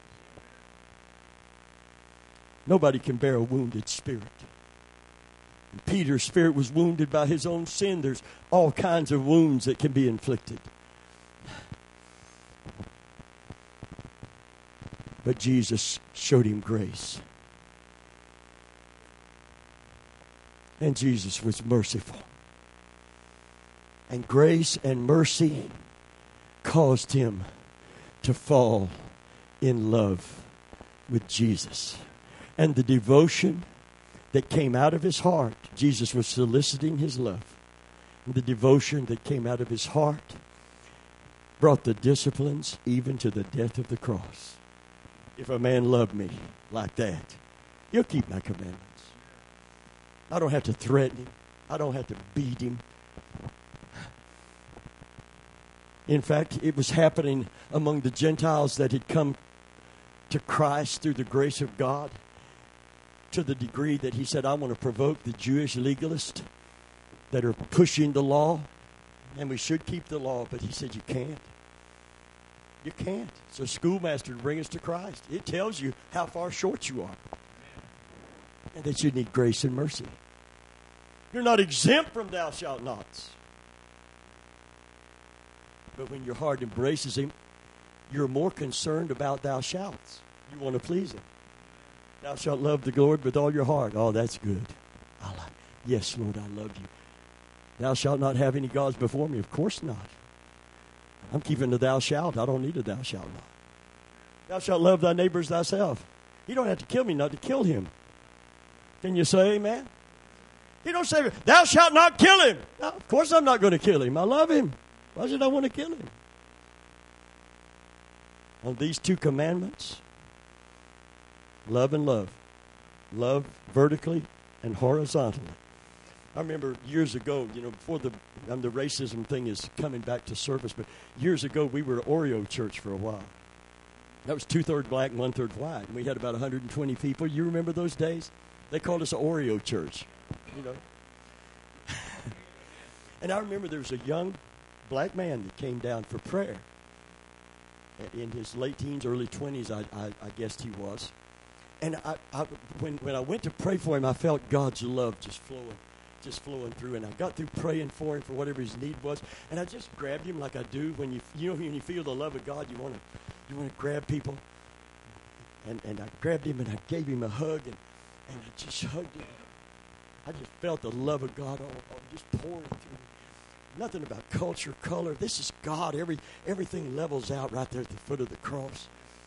Nobody can bear a wounded spirit. And Peter's spirit was wounded by his own sin. There's all kinds of wounds that can be inflicted. But Jesus showed him grace. And Jesus was merciful. And grace and mercy caused him to fall in love with Jesus. And the devotion that came out of his heart, Jesus was soliciting his love. And the devotion that came out of his heart brought the disciplines even to the death of the cross. If a man loved me like that, he'll keep my commandments. I don't have to threaten him. I don't have to beat him. In fact, it was happening among the Gentiles that had come to Christ through the grace of God, to the degree that he said, I want to provoke the Jewish legalists that are pushing the law, and we should keep the law. But he said, you can't. You can't. So schoolmaster to bring us to Christ. It tells you how far short you are, and that you need grace and mercy. You're not exempt from thou shalt nots. But when your heart embraces him, you're more concerned about thou shalts. You want to please him. Thou shalt love the Lord with all your heart. Oh, that's good. Yes, Lord, I love you. Thou shalt not have any gods before me. Of course not. I'm keeping the thou shalt. I don't need a thou shalt not. Thou shalt love thy neighbor as thyself. You don't have to kill me not to kill him. Can you say amen? You don't say, thou shalt not kill him. No, of course I'm not going to kill him. I love him. Why should I want to kill him? On these two commandments, love and love. Love vertically and horizontally. I remember years ago, before the racism thing is coming back to surface, but years ago we were an Oreo church for a while. That was 2/3 black and 1/3 white. And we had about 120 people. You remember those days? They called us an Oreo church, And I remember there was a young black man that came down for prayer. In his late teens, early 20s, I guessed he was. And when I went to pray for him, I felt God's love just flowing through. And I got through praying for him for whatever his need was. And I just grabbed him like I do when when you feel the love of God, you want to grab people. And I grabbed him and I gave him a hug and I just hugged him. I just felt the love of God all just pouring through me. Nothing about culture, color. This is God. Everything levels out right there at the foot of the cross.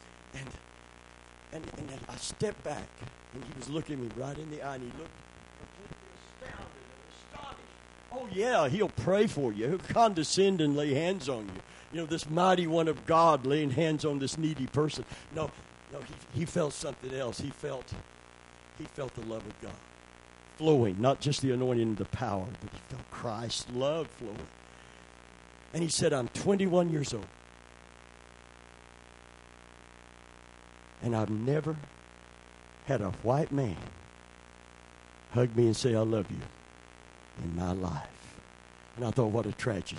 And I stepped back, and he was looking me right in the eye, and he looked completely astounded and astonished. Oh, yeah, he'll pray for you. He'll condescend and lay hands on you. This mighty one of God laying hands on this needy person. No, he felt something else. He felt he felt the love of God flowing, not just the anointing and the power, but he felt Christ's love flowing. And he said, I'm 21 years old. And I've never had a white man hug me and say, I love you in my life. And I thought, what a tragedy.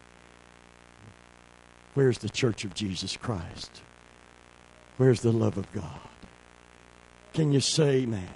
Where's the church of Jesus Christ? Where's the love of God? Can you say amen?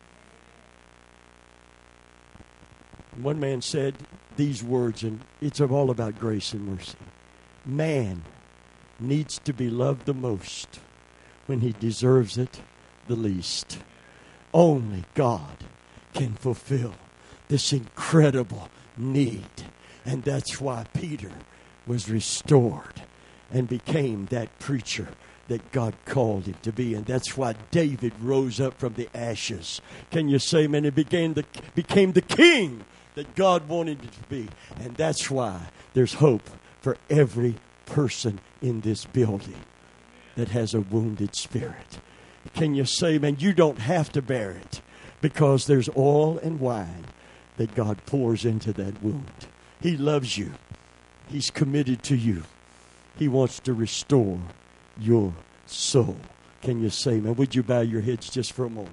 One man said these words, and it's all about grace and mercy. Man needs to be loved the most when he deserves it the least. Only God can fulfill this incredible need. And that's why Peter was restored and became that preacher that God called him to be. And that's why David rose up from the ashes. Can you say, man, it became the king that God wanted it to be. And that's why there's hope for every person in this building that has a wounded spirit. Can you say, man, you don't have to bear it, because there's oil and wine that God pours into that wound. He loves you. He's committed to you. He wants to restore your soul. Can you say, man, would you bow your heads just for a moment?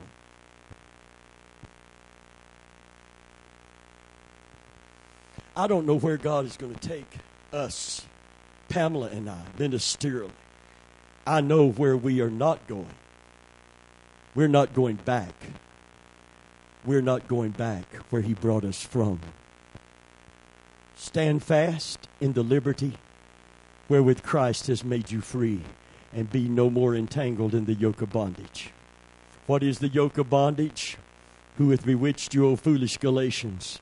I don't know where God is going to take us, Pamela and I, ministerially. I know where we are not going. We're not going back. We're not going back where He brought us from. Stand fast in the liberty wherewith Christ has made you free, and be no more entangled in the yoke of bondage. What is the yoke of bondage? Who hath bewitched you, O foolish Galatians?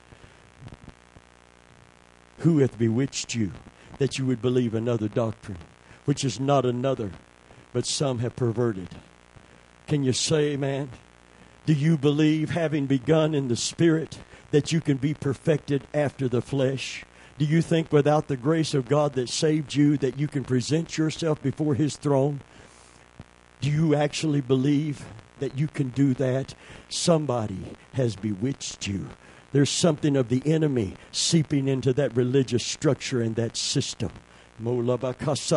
Who hath bewitched you that you would believe another doctrine, which is not another, but some have perverted? Can you say amen? Do you believe, having begun in the Spirit, that you can be perfected after the flesh? Do you think without the grace of God that saved you that you can present yourself before His throne? Do you actually believe that you can do that? Somebody has bewitched you. There's something of the enemy seeping into that religious structure and that system. Remember,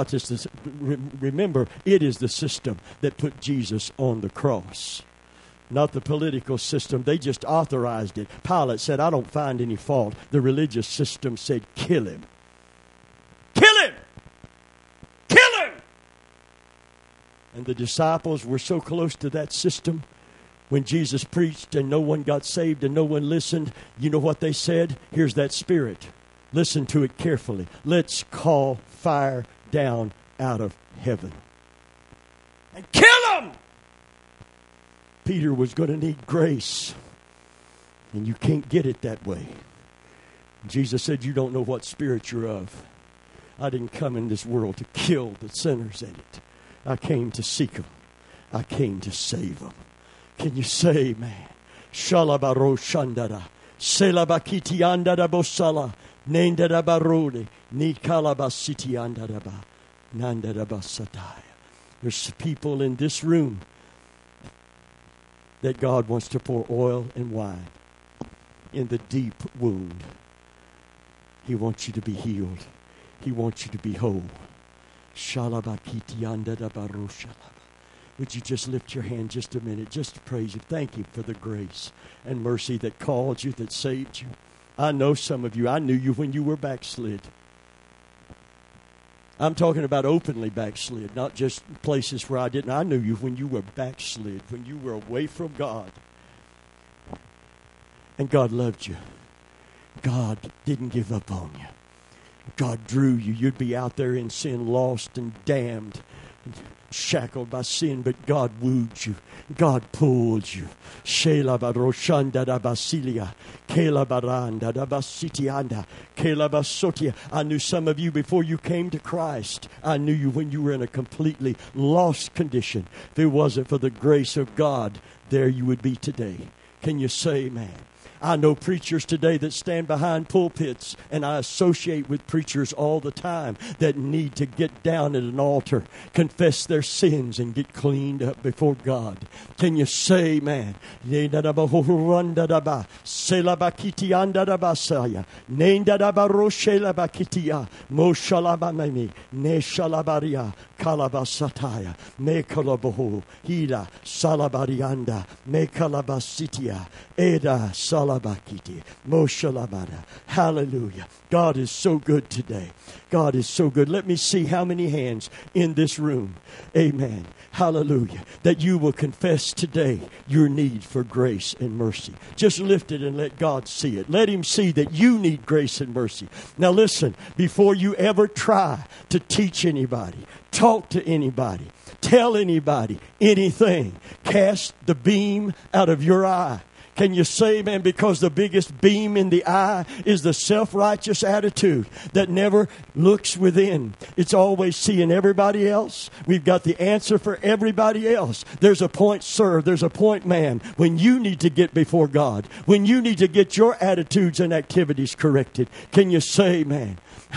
it is the system that put Jesus on the cross, not the political system. They just authorized it. Pilate said, I don't find any fault. The religious system said, kill him. Kill him! Kill him! And the disciples were so close to that system. When Jesus preached and no one got saved and no one listened, you know what they said? Here's that spirit. Listen to it carefully. Let's call fire down out of heaven and kill them. Peter was going to need grace, and you can't get it that way. Jesus said, you don't know what spirit you're of. I didn't come in this world to kill the sinners in it. I came to seek them. I came to save them. Can you say, man? Shalabaro shandara. Selabakiti andara bosala. Nendara barode. Nikalabasiti andaraba. Nandarabasataya. There's people in this room that God wants to pour oil and wine in the deep wound. He wants you to be healed. He wants you to be whole. Shalabakiti andarabaro shalaba. Would you just lift your hand just a minute, just to praise Him? Thank Him for the grace and mercy that called you, that saved you. I know some of you, I knew you when you were backslid. I'm talking about openly backslid, not just places where I didn't. I knew you when you were backslid, when you were away from God. And God loved you. God didn't give up on you. God drew you. You'd be out there in sin, lost and damned, shackled by sin, but God wooed you. God pulled you. Shela baroshanda da basilia, kela baranda da basitianda, kela basotia. I knew some of you before you came to Christ. I knew you when you were in a completely lost condition. If it wasn't for the grace of God, there you would be today. Can you say, man? I know preachers today that stand behind pulpits, and I associate with preachers all the time that need to get down at an altar, confess their sins, and get cleaned up before God. Can you say, man? Kalabasataya, Mekalabohu, Hila, Salabarianda, Mekalabasitia, Eda, Salabakiti, Moshalabada. Hallelujah. God is so good today. God is so good. Let me see how many hands in this room. Amen. Hallelujah. That you will confess today your need for grace and mercy. Just lift it and let God see it. Let Him see that you need grace and mercy. Now listen, before you ever try to teach anybody, talk to anybody, tell anybody anything, cast the beam out of your eye. Can you say, man, because the biggest beam in the eye is the self-righteous attitude that never looks within. It's always seeing everybody else. We've got the answer for everybody else. There's a point, sir. There's a point, man, when you need to get before God, when you need to get your attitudes and activities corrected. Can you say, man?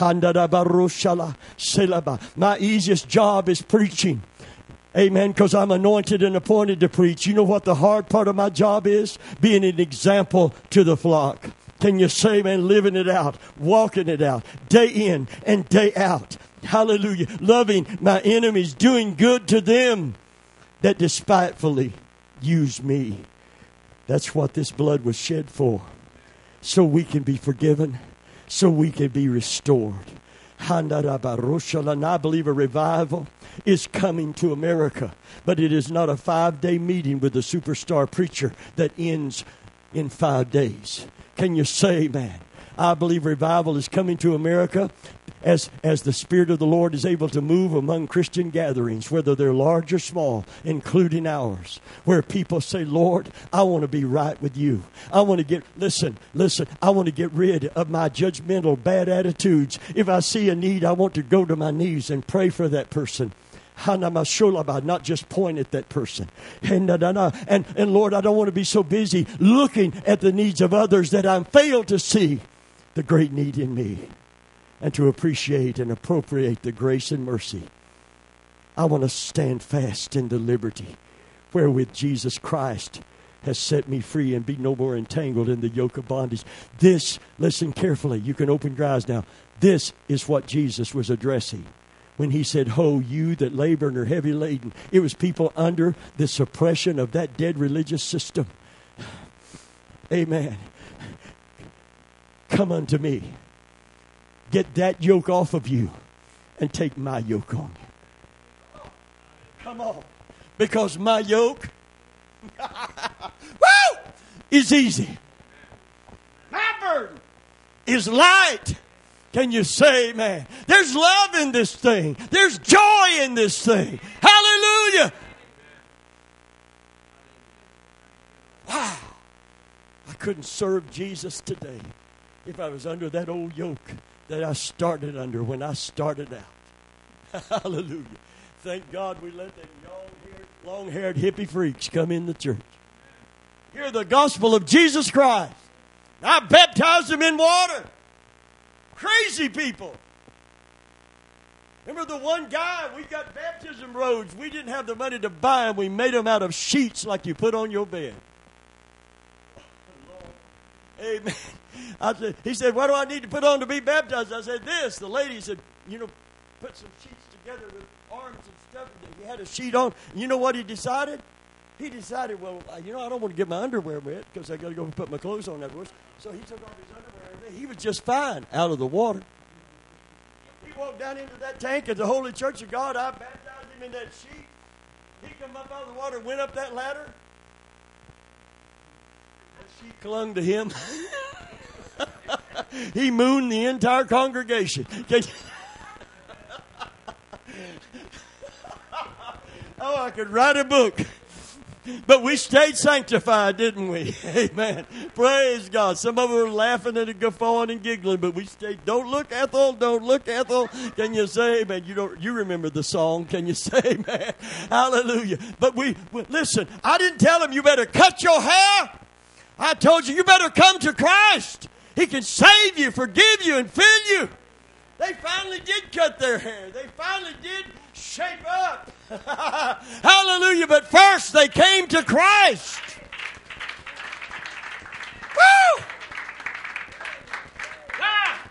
My easiest job is preaching. Amen, because I'm anointed and appointed to preach. You know what the hard part of my job is? Being an example to the flock. Can you say, man, living it out, walking it out, day in and day out. Hallelujah. Loving my enemies, doing good to them that despitefully use me. That's what this blood was shed for. So we can be forgiven, so we can be restored. And I believe a revival is coming to America. But it is not a 5-day meeting with a superstar preacher that ends in 5 days. Can you say, man? I believe revival is coming to America as the Spirit of the Lord is able to move among Christian gatherings, whether they're large or small, including ours, where people say, Lord, I want to be right with you. I want to get, listen, I want to get rid of my judgmental bad attitudes. If I see a need, I want to go to my knees and pray for that person. Not just point at that person. And Lord, I don't want to be so busy looking at the needs of others that I fail to see the great need in me and to appreciate and appropriate the grace and mercy. I want to stand fast in the liberty wherewith Jesus Christ has set me free and be no more entangled in the yoke of bondage. This, listen carefully, you can open your eyes now. This is what Jesus was addressing when He said, ho, you that labor and are heavy laden. It was people under the suppression of that dead religious system. Amen. Come unto me. Get that yoke off of you and take my yoke on you. Come on. Because my yoke woo, is easy. My burden is light. Can you say, man? There's love in this thing. There's joy in this thing. Hallelujah. Wow. I couldn't serve Jesus today if I was under that old yoke that I started under when I started out. Hallelujah. Thank God we let them long-haired hippie freaks come in the church. Hear the gospel of Jesus Christ. I baptized them in water. Crazy people. Remember the one guy, we got baptism robes. We didn't have the money to buy them. We made them out of sheets like you put on your bed. Amen. He said, what do I need to put on to be baptized? I said, this. The lady said, put some sheets together with arms and stuff. He had a sheet on. You know what he decided? He decided, well, I don't want to get my underwear wet because I got to go put my clothes on afterwards. So he took off his underwear and he was just fine out of the water. He walked down into that tank at the Holy Church of God. I baptized him in that sheet. He come up out of the water, went up that ladder. And she clung to him. He mooned the entire congregation. Oh, I could write a book. But we stayed sanctified, didn't we? Amen. Praise God. Some of them were laughing and guffawing and giggling, but we stayed. Don't look, Ethel. Don't look, Ethel. Can you say, man? You remember the song? Can you say, man? Hallelujah. But we listen. I didn't tell him you better cut your hair. I told you, you better come to Christ. He can save you, forgive you, and fill you. They finally did cut their hair. They finally did shape up. Hallelujah. But first they came to Christ. Woo! Ah!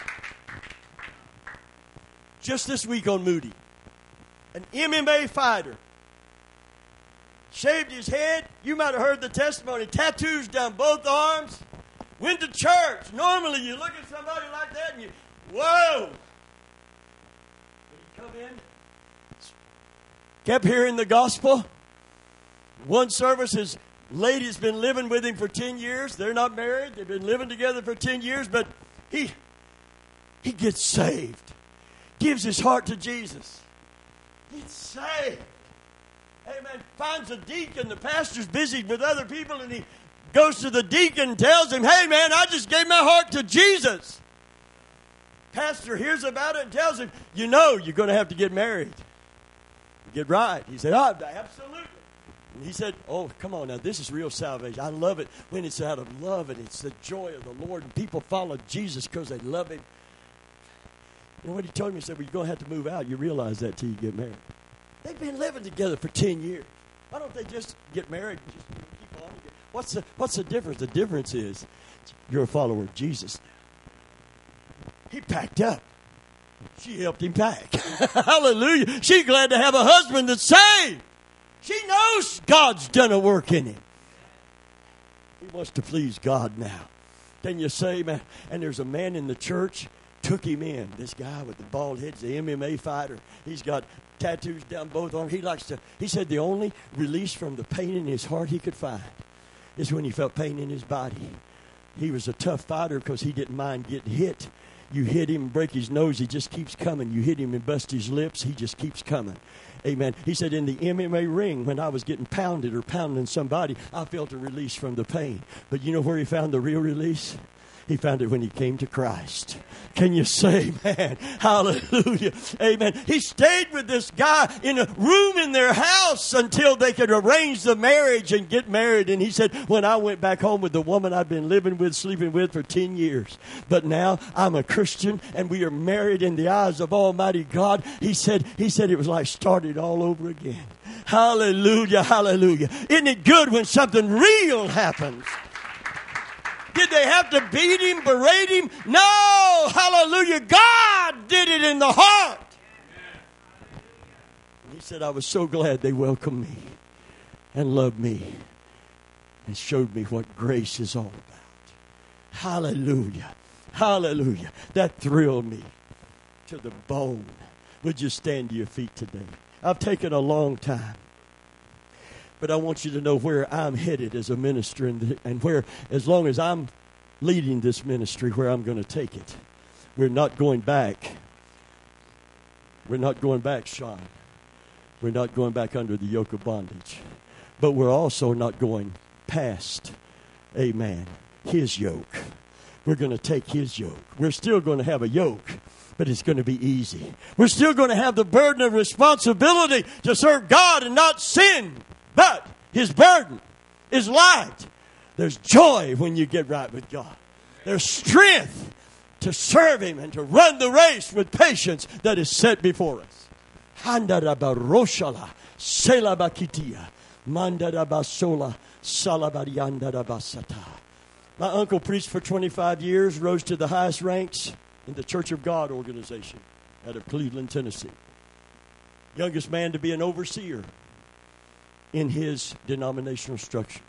Just this week on Moody, an MMA fighter shaved his head. You might have heard the testimony. Tattoos down both arms. Went to church. Normally you look at somebody like that and you, whoa. He come in, kept hearing the gospel. One service, his lady's been living with him for 10 years. They're not married. They've been living together for 10 years. But he gets saved. Gives his heart to Jesus. Gets saved. Amen. Finds a deacon. The pastor's busy with other people, and he goes to the deacon and tells him, hey, man, I just gave my heart to Jesus. Pastor hears about it and tells him, you know, you're going to have to get married. Get right. He said, oh, absolutely. And he said, oh, come on now, this is real salvation. I love it when it's out of love and it's the joy of the Lord and people follow Jesus because they love him. You know what he told me? He said, well, you're going to have to move out. You realize that till you get married. They've been living together for 10 years. Why don't they just get married and just keep on? What's the difference? The difference is you're a follower of Jesus. He packed up. She helped him pack. Hallelujah. She's glad to have a husband that's saved. She knows God's done a work in him. He wants to please God now. Can you say, man? And there's a man in the church took him in. This guy with the bald head, the MMA fighter. He's got tattoos down both arms. He said the only release from the pain in his heart he could find is when he felt pain in his body. He was a tough fighter because he didn't mind getting hit. You hit him and break his nose, he just keeps coming. You hit him and bust his lips, he just keeps coming. Amen. He said, in the MMA ring, when I was getting pounded or pounding somebody, I felt a release from the pain. But you know where he found the real release? He found it when he came to Christ. Can you say, man? Hallelujah. Amen. He stayed with this guy in a room in their house until they could arrange the marriage and get married. And he said, when I went back home with the woman I'd been living with, sleeping with for 10 years, but now I'm a Christian and we are married in the eyes of Almighty God. He said it was like started all over again. Hallelujah. Hallelujah. Isn't it good when something real happens? Did they have to beat him, berate him? No! Hallelujah. God did it in the heart. And he said, I was so glad they welcomed me and loved me and showed me what grace is all about. Hallelujah. Hallelujah. That thrilled me to the bone. Would you stand to your feet today? I've taken a long time. But I want you to know where I'm headed as a minister and where, as long as I'm leading this ministry, where I'm going to take it. We're not going back. We're not going back, Sean. We're not going back under the yoke of bondage. But we're also not going past, amen, his yoke. We're going to take his yoke. We're still going to have a yoke, but it's going to be easy. We're still going to have the burden of responsibility to serve God and not sin. But his burden is light. There's joy when you get right with God. There's strength to serve him and to run the race with patience that is set before us. My uncle preached for 25 years, rose to the highest ranks in the Church of God organization out of Cleveland, Tennessee. Youngest man to be an overseer in his denominational structure.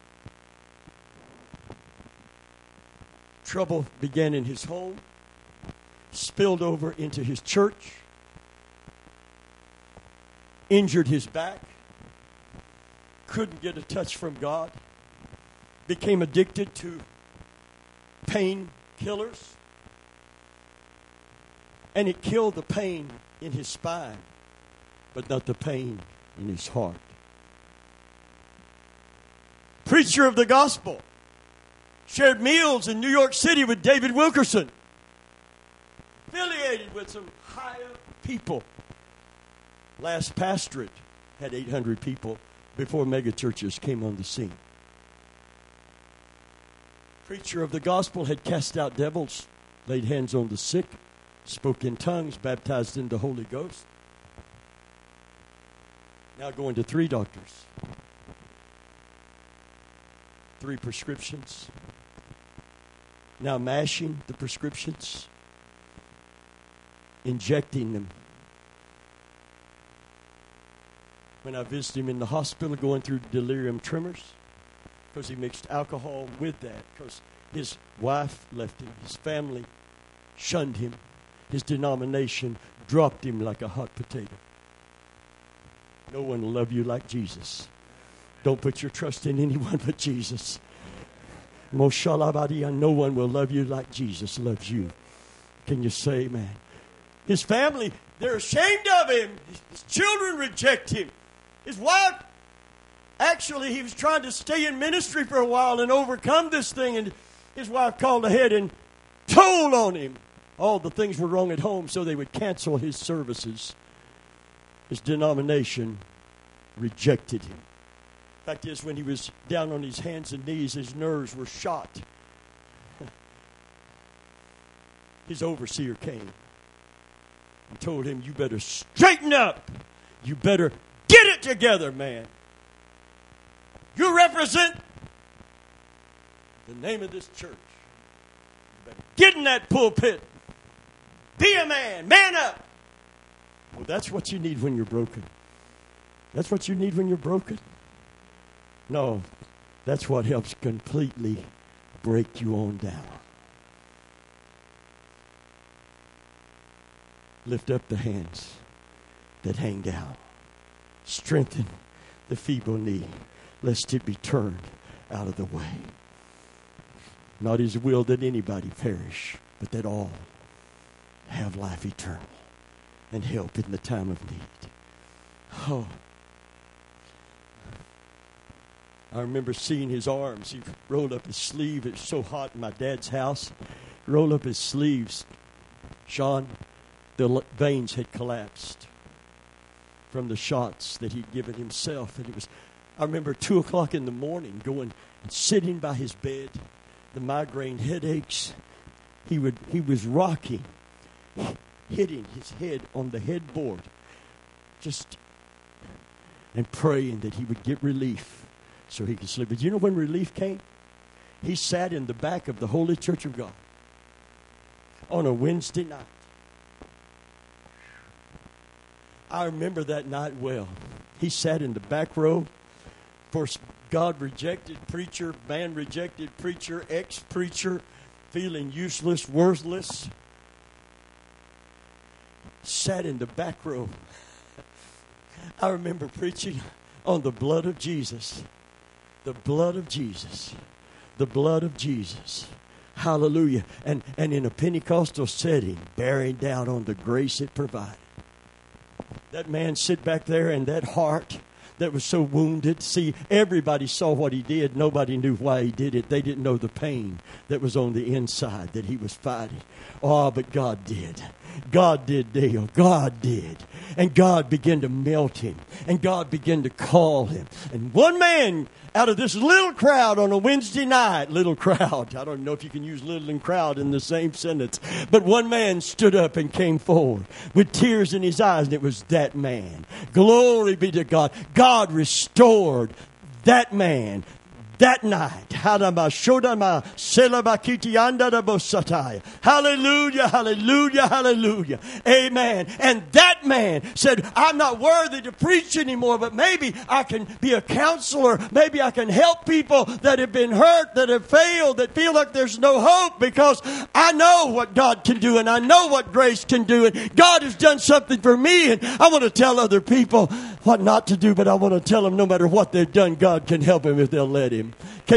Trouble began in his home, spilled over into his church, injured his back, couldn't get a touch from God, became addicted to pain killers, and it killed the pain in his spine, but not the pain in his heart. Preacher of the gospel, shared meals in New York City with David Wilkerson, affiliated with some higher people. Last pastorate had 800 people before megachurches came on the scene. Preacher of the gospel had cast out devils, laid hands on the sick, spoke in tongues, baptized in the Holy Ghost. Now going to 3 doctors. 3 prescriptions. Now mashing the prescriptions. Injecting them. When I visited him in the hospital, going through delirium tremors, because he mixed alcohol with that, because his wife left him, his family shunned him, his denomination dropped him like a hot potato. No one will love you like Jesus. Don't put your trust in anyone but Jesus. No one will love you like Jesus loves you. Can you say amen? His family, they're ashamed of him. His children reject him. His wife, actually, he was trying to stay in ministry for a while and overcome this thing. And his wife called ahead and told on him all the things were wrong at home, so they would cancel his services. His denomination rejected him. Fact is, when he was down on his hands and knees, his nerves were shot. His overseer came and told him, you better straighten up. You better get it together, man. You represent the name of this church. You better get in that pulpit. Be a man. Man up. Well, that's what you need when you're broken. That's what you need when you're broken. No, that's what helps completely break you on down. Lift up the hands that hang down. Strengthen the feeble knee, lest it be turned out of the way. Not his will that anybody perish, but that all have life eternal and help in the time of need. Oh, I remember seeing his arms. He rolled up his sleeve. It was so hot in my dad's house. He rolled up his sleeves. Sean, the veins had collapsed from the shots that he'd given himself. And I remember 2 o'clock in the morning going and sitting by his bed, the migraine headaches. He was rocking, hitting his head on the headboard, and praying that he would get relief so he could sleep. But you know when relief came? He sat in the back of the Holy Church of God on a Wednesday night. I remember that night well. He sat in the back row. Of course, God rejected preacher, man rejected preacher, ex-preacher, feeling useless, worthless. Sat in the back row. I remember preaching on the blood of Jesus. The blood of Jesus. The blood of Jesus. Hallelujah. And in a Pentecostal setting, bearing down on the grace it provided. That man sit back there and that heart that was so wounded. See, everybody saw what he did. Nobody knew why he did it. They didn't know the pain that was on the inside that he was fighting. Oh, but God did. God did deal. God did. And God began to melt him. And God began to call him. And one man out of this little crowd on a Wednesday night, little crowd, I don't know if you can use little and crowd in the same sentence, but one man stood up and came forward with tears in his eyes, and it was that man. Glory be to God. God restored that man that night. Hallelujah, hallelujah, hallelujah. Amen. And that man said, I'm not worthy to preach anymore, but maybe I can be a counselor. Maybe I can help people that have been hurt, that have failed, that feel like there's no hope, because I know what God can do and I know what grace can do. And God has done something for me, and I want to tell other people what not to do, but I want to tell them no matter what they've done, God can help them if they'll let him.